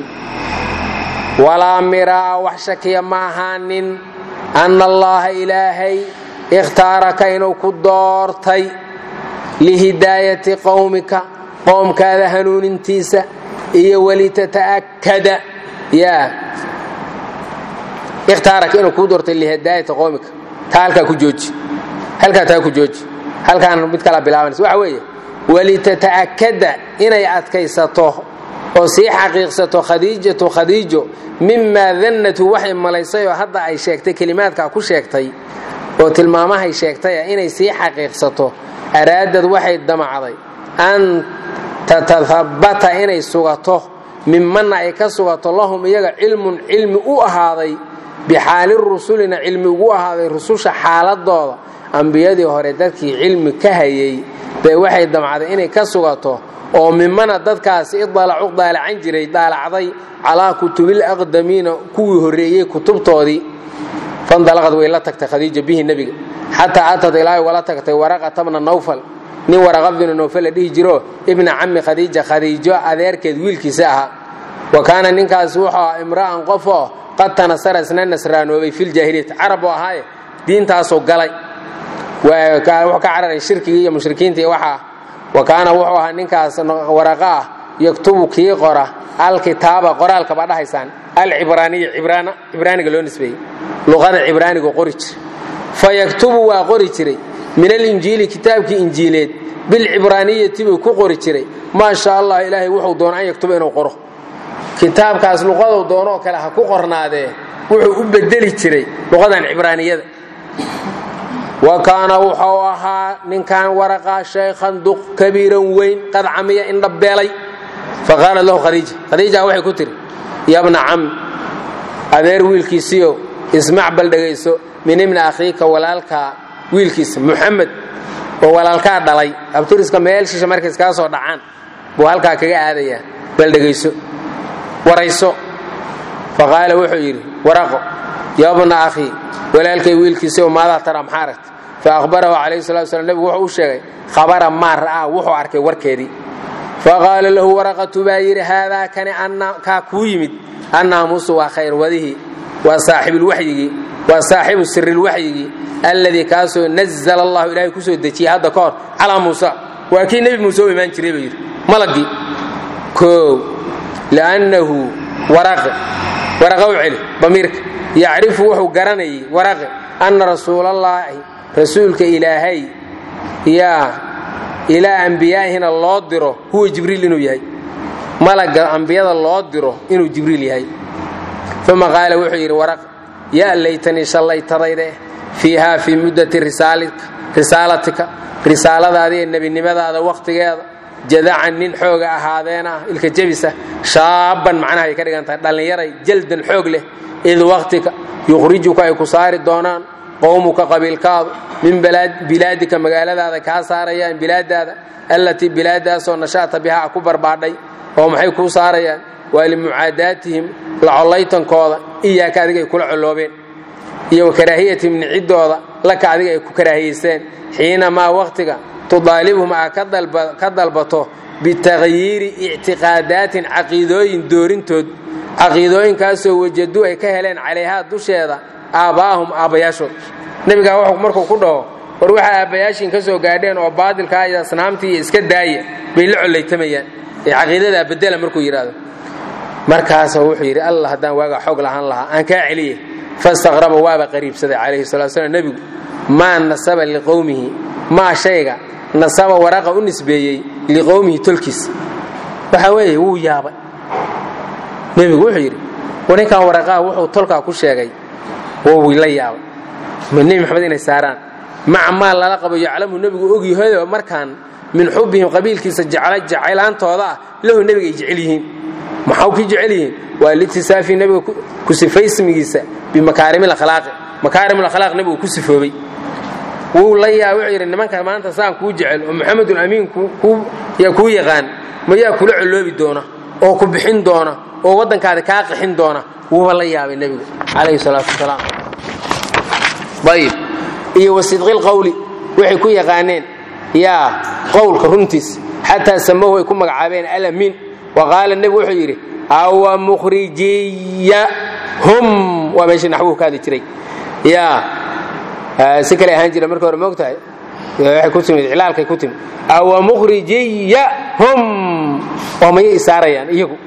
walaa miraa wax shakiya ma ahaanin anna allaha ilaahay ikhtaaraka inuu ku doortay lihidaayati qowmika qoomkaada hanuunintiisa iyo walitata'akkada yaa ikhtaaraka inuu ku doortay lihidaayati qowmika taa halkaa ku jooji halkaa taa ku jooji halkaan mid kala bilaabanaysa waxa weeye walitata'akkada inay adkaysato oo sii xaqiiqsato khadiijatu khadiijo mimaa dannatu waxay malaysay oo hadda ay sheegtay kelimaadkaa ku sheegtay oo tilmaamahay sheegtay inay sii xaqiiqsato araadad waxay damacday an tatahabbata inay sugato mimmanna ay ka sugato lahum iyaga cilmun cilmi u ahaaday bixaali rusulina cilmi ugu ahaaday rususha xaaladooda ambiyadii hore dadkii cilmi ka hayay bay waxay damacday inay ka sugato oo mimana dadkaasi idalacu daalacan jiray daalacday calaa kutubil aqdamiina kuwii horreeyey kutubtoodii fandalaqad way la tagtay khadiija bihi nebiga xataa atad ilaahay wala tagtay waraqata bna nawfal nin waraqa bna nawfal la dhihi jiro ibna cammi khadiija khadiijo adeerkeed wiilkiisa ahaa wa kaana ninkaasi wuxuu ahaa imra'an qofoo qad tanasara isna nasraanoobay filjaahiliyati carab oo ahaaye diintaasoo galay wuxuu ka cararay shirkigii iyo mushrikiinta iyo waxaa wa kaana wuxuu ahaa ninkaas waraqa ah yaktubu kii qora alkitaaba qoraalka baa dhahaysaan alcibraaniya cibraana cibraaniga loo nisbeeyey luqada cibraaniga qori jiray fayaktubu waa qori jiray min alinjiili kitaabkii injiileed bilcibraaniyati buu ku qori jiray maa sha allah ilaahay wuxuu doona an yaktuba inuu qoro kitaabkaas luqaduu doonoo kale ha ku qornaadee wuxuu u bedeli jiray luqadan cibraaniyada wa kaana wuxuu ahaa ninkan waraqaa shaykhan duq kabiiran weyn qad camiya indhabeelay faqaalat lahu khadiija khadiija waxay ku tiri yabna cam adeer wiilkiisiyo ismac bal dhegayso min ibni akhiika walaalkaa wiilkiisa muxamed oo walaalkaa dhalay abturiska meel shisha markay iskaga soo dhacaan buu halkaa kaga aadayaa bal dhegayso warayso faqaala wuxuu yidhi waraqo yabna akhii walaalkay wiilkiisiyo maadaa tara maxaa aragta fa akhbarahu calayhi salatu wasalaam nebigu wuxuu u sheegay khabara maa ra'aa wuxuu arkay warkeedii faqaala lahu waraqatu baa yidhi haadaa kani kaa kuu yimid annaamuusu waa khayrwadihii وصاحب الوحي وصاحب السر الوحي الذي كاسو نزل الله إلهي كسو دجي هذا كور على موسى وأكيد نبي موسى بمان جريبير ملقي كو لأنه ورق ورق وعلي ضميرك يعرف وحو قرني ورق أن رسول الله رسولك إلهي يا إلى أنبيائنا الله دره هو جبريل إنه يهي ملق أنبياء الله دره إنه جبريل يهي ثم قال وحير ورق يا ليتني شلي تريده فيها في مدة رسالتك رسالتك رسالة هذه النبي نمذا هذا وقت هذا جذعا من حوق هذينا الكجبسة شابا معناها يكرر أنت دلنا يرى جلدا حوق له إذ وقتك يخرجك يكسار الدونان قومك قبيل كاظ من بلاد بلادك مقالة هذا كاساريان بلاد هذا التي بلاد سو نشأت بها كبر بعدي وهم حيكون صاريان ولمعاداتهم لعليتن كوضا إياك هذه كل علوبين iyo karaahiyati min cidooda la kaadiga ay ku karaahiyeen xiina ma waqtiga tudaalibhum ka dalbato bi taghyiri i'tiqaadatin aqeedooyin doorintood aqeedooyinkaas oo wajadu ay ka heleen caleeha dusheeda aabaahum aabayaashood nabiga wuxuu markuu ku dhaho war waxa aabayaashin ka soo gaadheen oo baadilka ay asnaamtii iska daaya bay la culaytamayaan ee aqeedada bedela markuu yiraahdo markaas wuxuu yiri Allah hadaan waaga xog lahaan lahaa aan ka celiye فاستغرب وابا قريب سيدي عليه الصلاة والسلام النبي ما نسب لقومه ما شيء نسب ورقة النسبية لقومه تلكس فحويه هو يابا نبي وحيري ونكا ورقة وحو تلقى كل شيء وهو لا يابا من نبي محمد الساران مع ما لا لقب يعلمه النبي وأجي هذا مركان من حبهم قبيل كيس جعل جعلان توضع له النبي يجعلهم محاوك يجعلهم والاتصاف النبي كسفي اسميسا بمكارم الاخلاق مكارم الاخلاق نبي كسفوبي ولا يا وعير nimanka maanta saan ku jecel oo maxamed al-amin ku ya ku yaqaan ma yaa kula culoobi doona oo ku bixin doona oo wadankaada ka qixin doona wuu la yaabay nabiga kaleey salaatu salaam bayb iyo wasidqil qawli wixii ku yaqaaneen ya qowlka runtiis hatta samoo way ku magacaabeen al-amin وقال النبي وحيري أو مخرجية هم وماشي نحوه كذا تري يا سكري هنجر مركور موقتها كتم العلال كي كتم أو مخرجية هم وما يسارة يعني يجو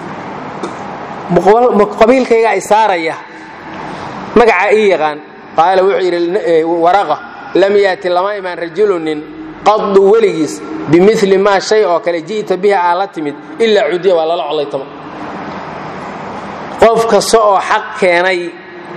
مقابل كي يسارة يا مقع إيغان قال وحيري ورقة لم يأتي لما من رجل قد وليس بمثل ما شيء وكل جئت بها على تمد إلا عدي ولا لا عليتم قف كسو حق كاني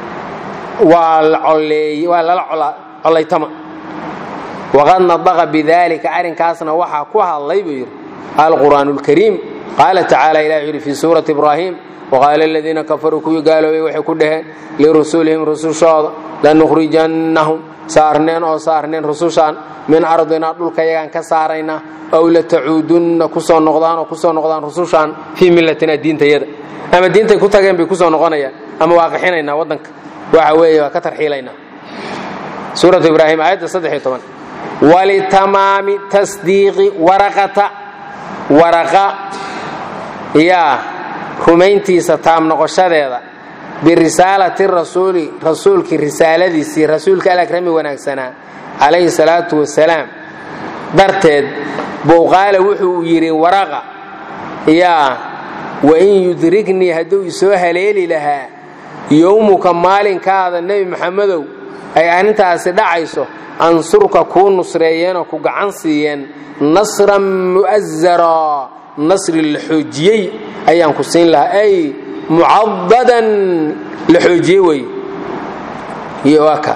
والعلي ولا لا عليتم وقد نضغ بذلك أرن كاسنا وحا كوها الله يبير القرآن الكريم قال تعالى إلى في سورة إبراهيم وقال الذين كفروا كوي قالوا وحي كلها لرسولهم رسول شاض لنخرجنهم سارنين أو سارنين رسوشان من أرضنا دولك يغان كسارينا أو لتعودن كسو نقضان وكسو نقضان رسوشان في ملتنا الدين تيدا أما الدين تيكو تاقين بكسو نقضانيا أما واقحينينا ودنك وعوية وكتر حيلينا سورة إبراهيم آية صدحي طبعا ولتمام تصديق ورقة ورقة يا خمينتي ستام نقشة برسالة الرسول رسولك رسالة دي رسولك الأكرم ونكسنا عليه الصلاة والسلام برتد بوغال وحو يري ورقة يا وإن يدركني هدو يسوها ليلي لها يوم كمال كهذا النبي محمد أي أنت أسدعيسو أنصرك كون نصريين وكوغعنسيين نصرا مؤزرا نصر الحجي أي أنكسين لها أي معضدا لحجيوي يواكا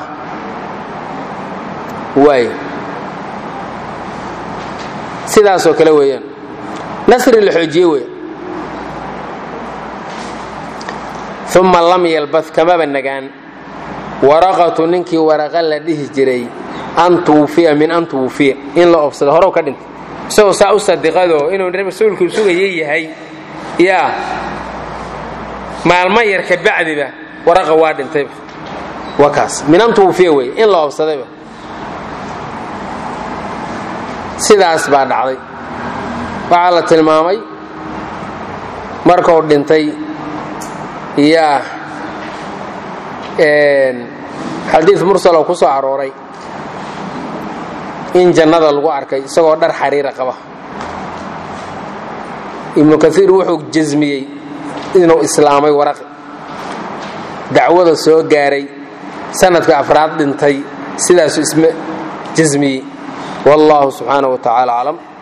واي سيداسو كلا ويان نصر الحجيوي ثم لم يلبث كما بنغان ورقه ننكي ورقه لديه جري ان توفي من ان توفي ان لا افسد هرو كدنت سو سا صدقادو انو رسولك سوغي يحيى يا maalmo yar ka bacdiba waraqa waa dhintay wakaas minantu fiiway in la obsadayba sidaas baa dhacday waxa la tilmaamay markuu dhintay ya xadiid mursal oo ku soo arooray in jannada lagu arkay isagoo dhar xariira qaba. ibnu kasiir wuxuu jasmiyey inuu islaamay waraqi dacwada soo gaaray sanadka afraad dhintay sidaasu isma jasmiyey. wallahu subxaanahu wa tacaala aclam.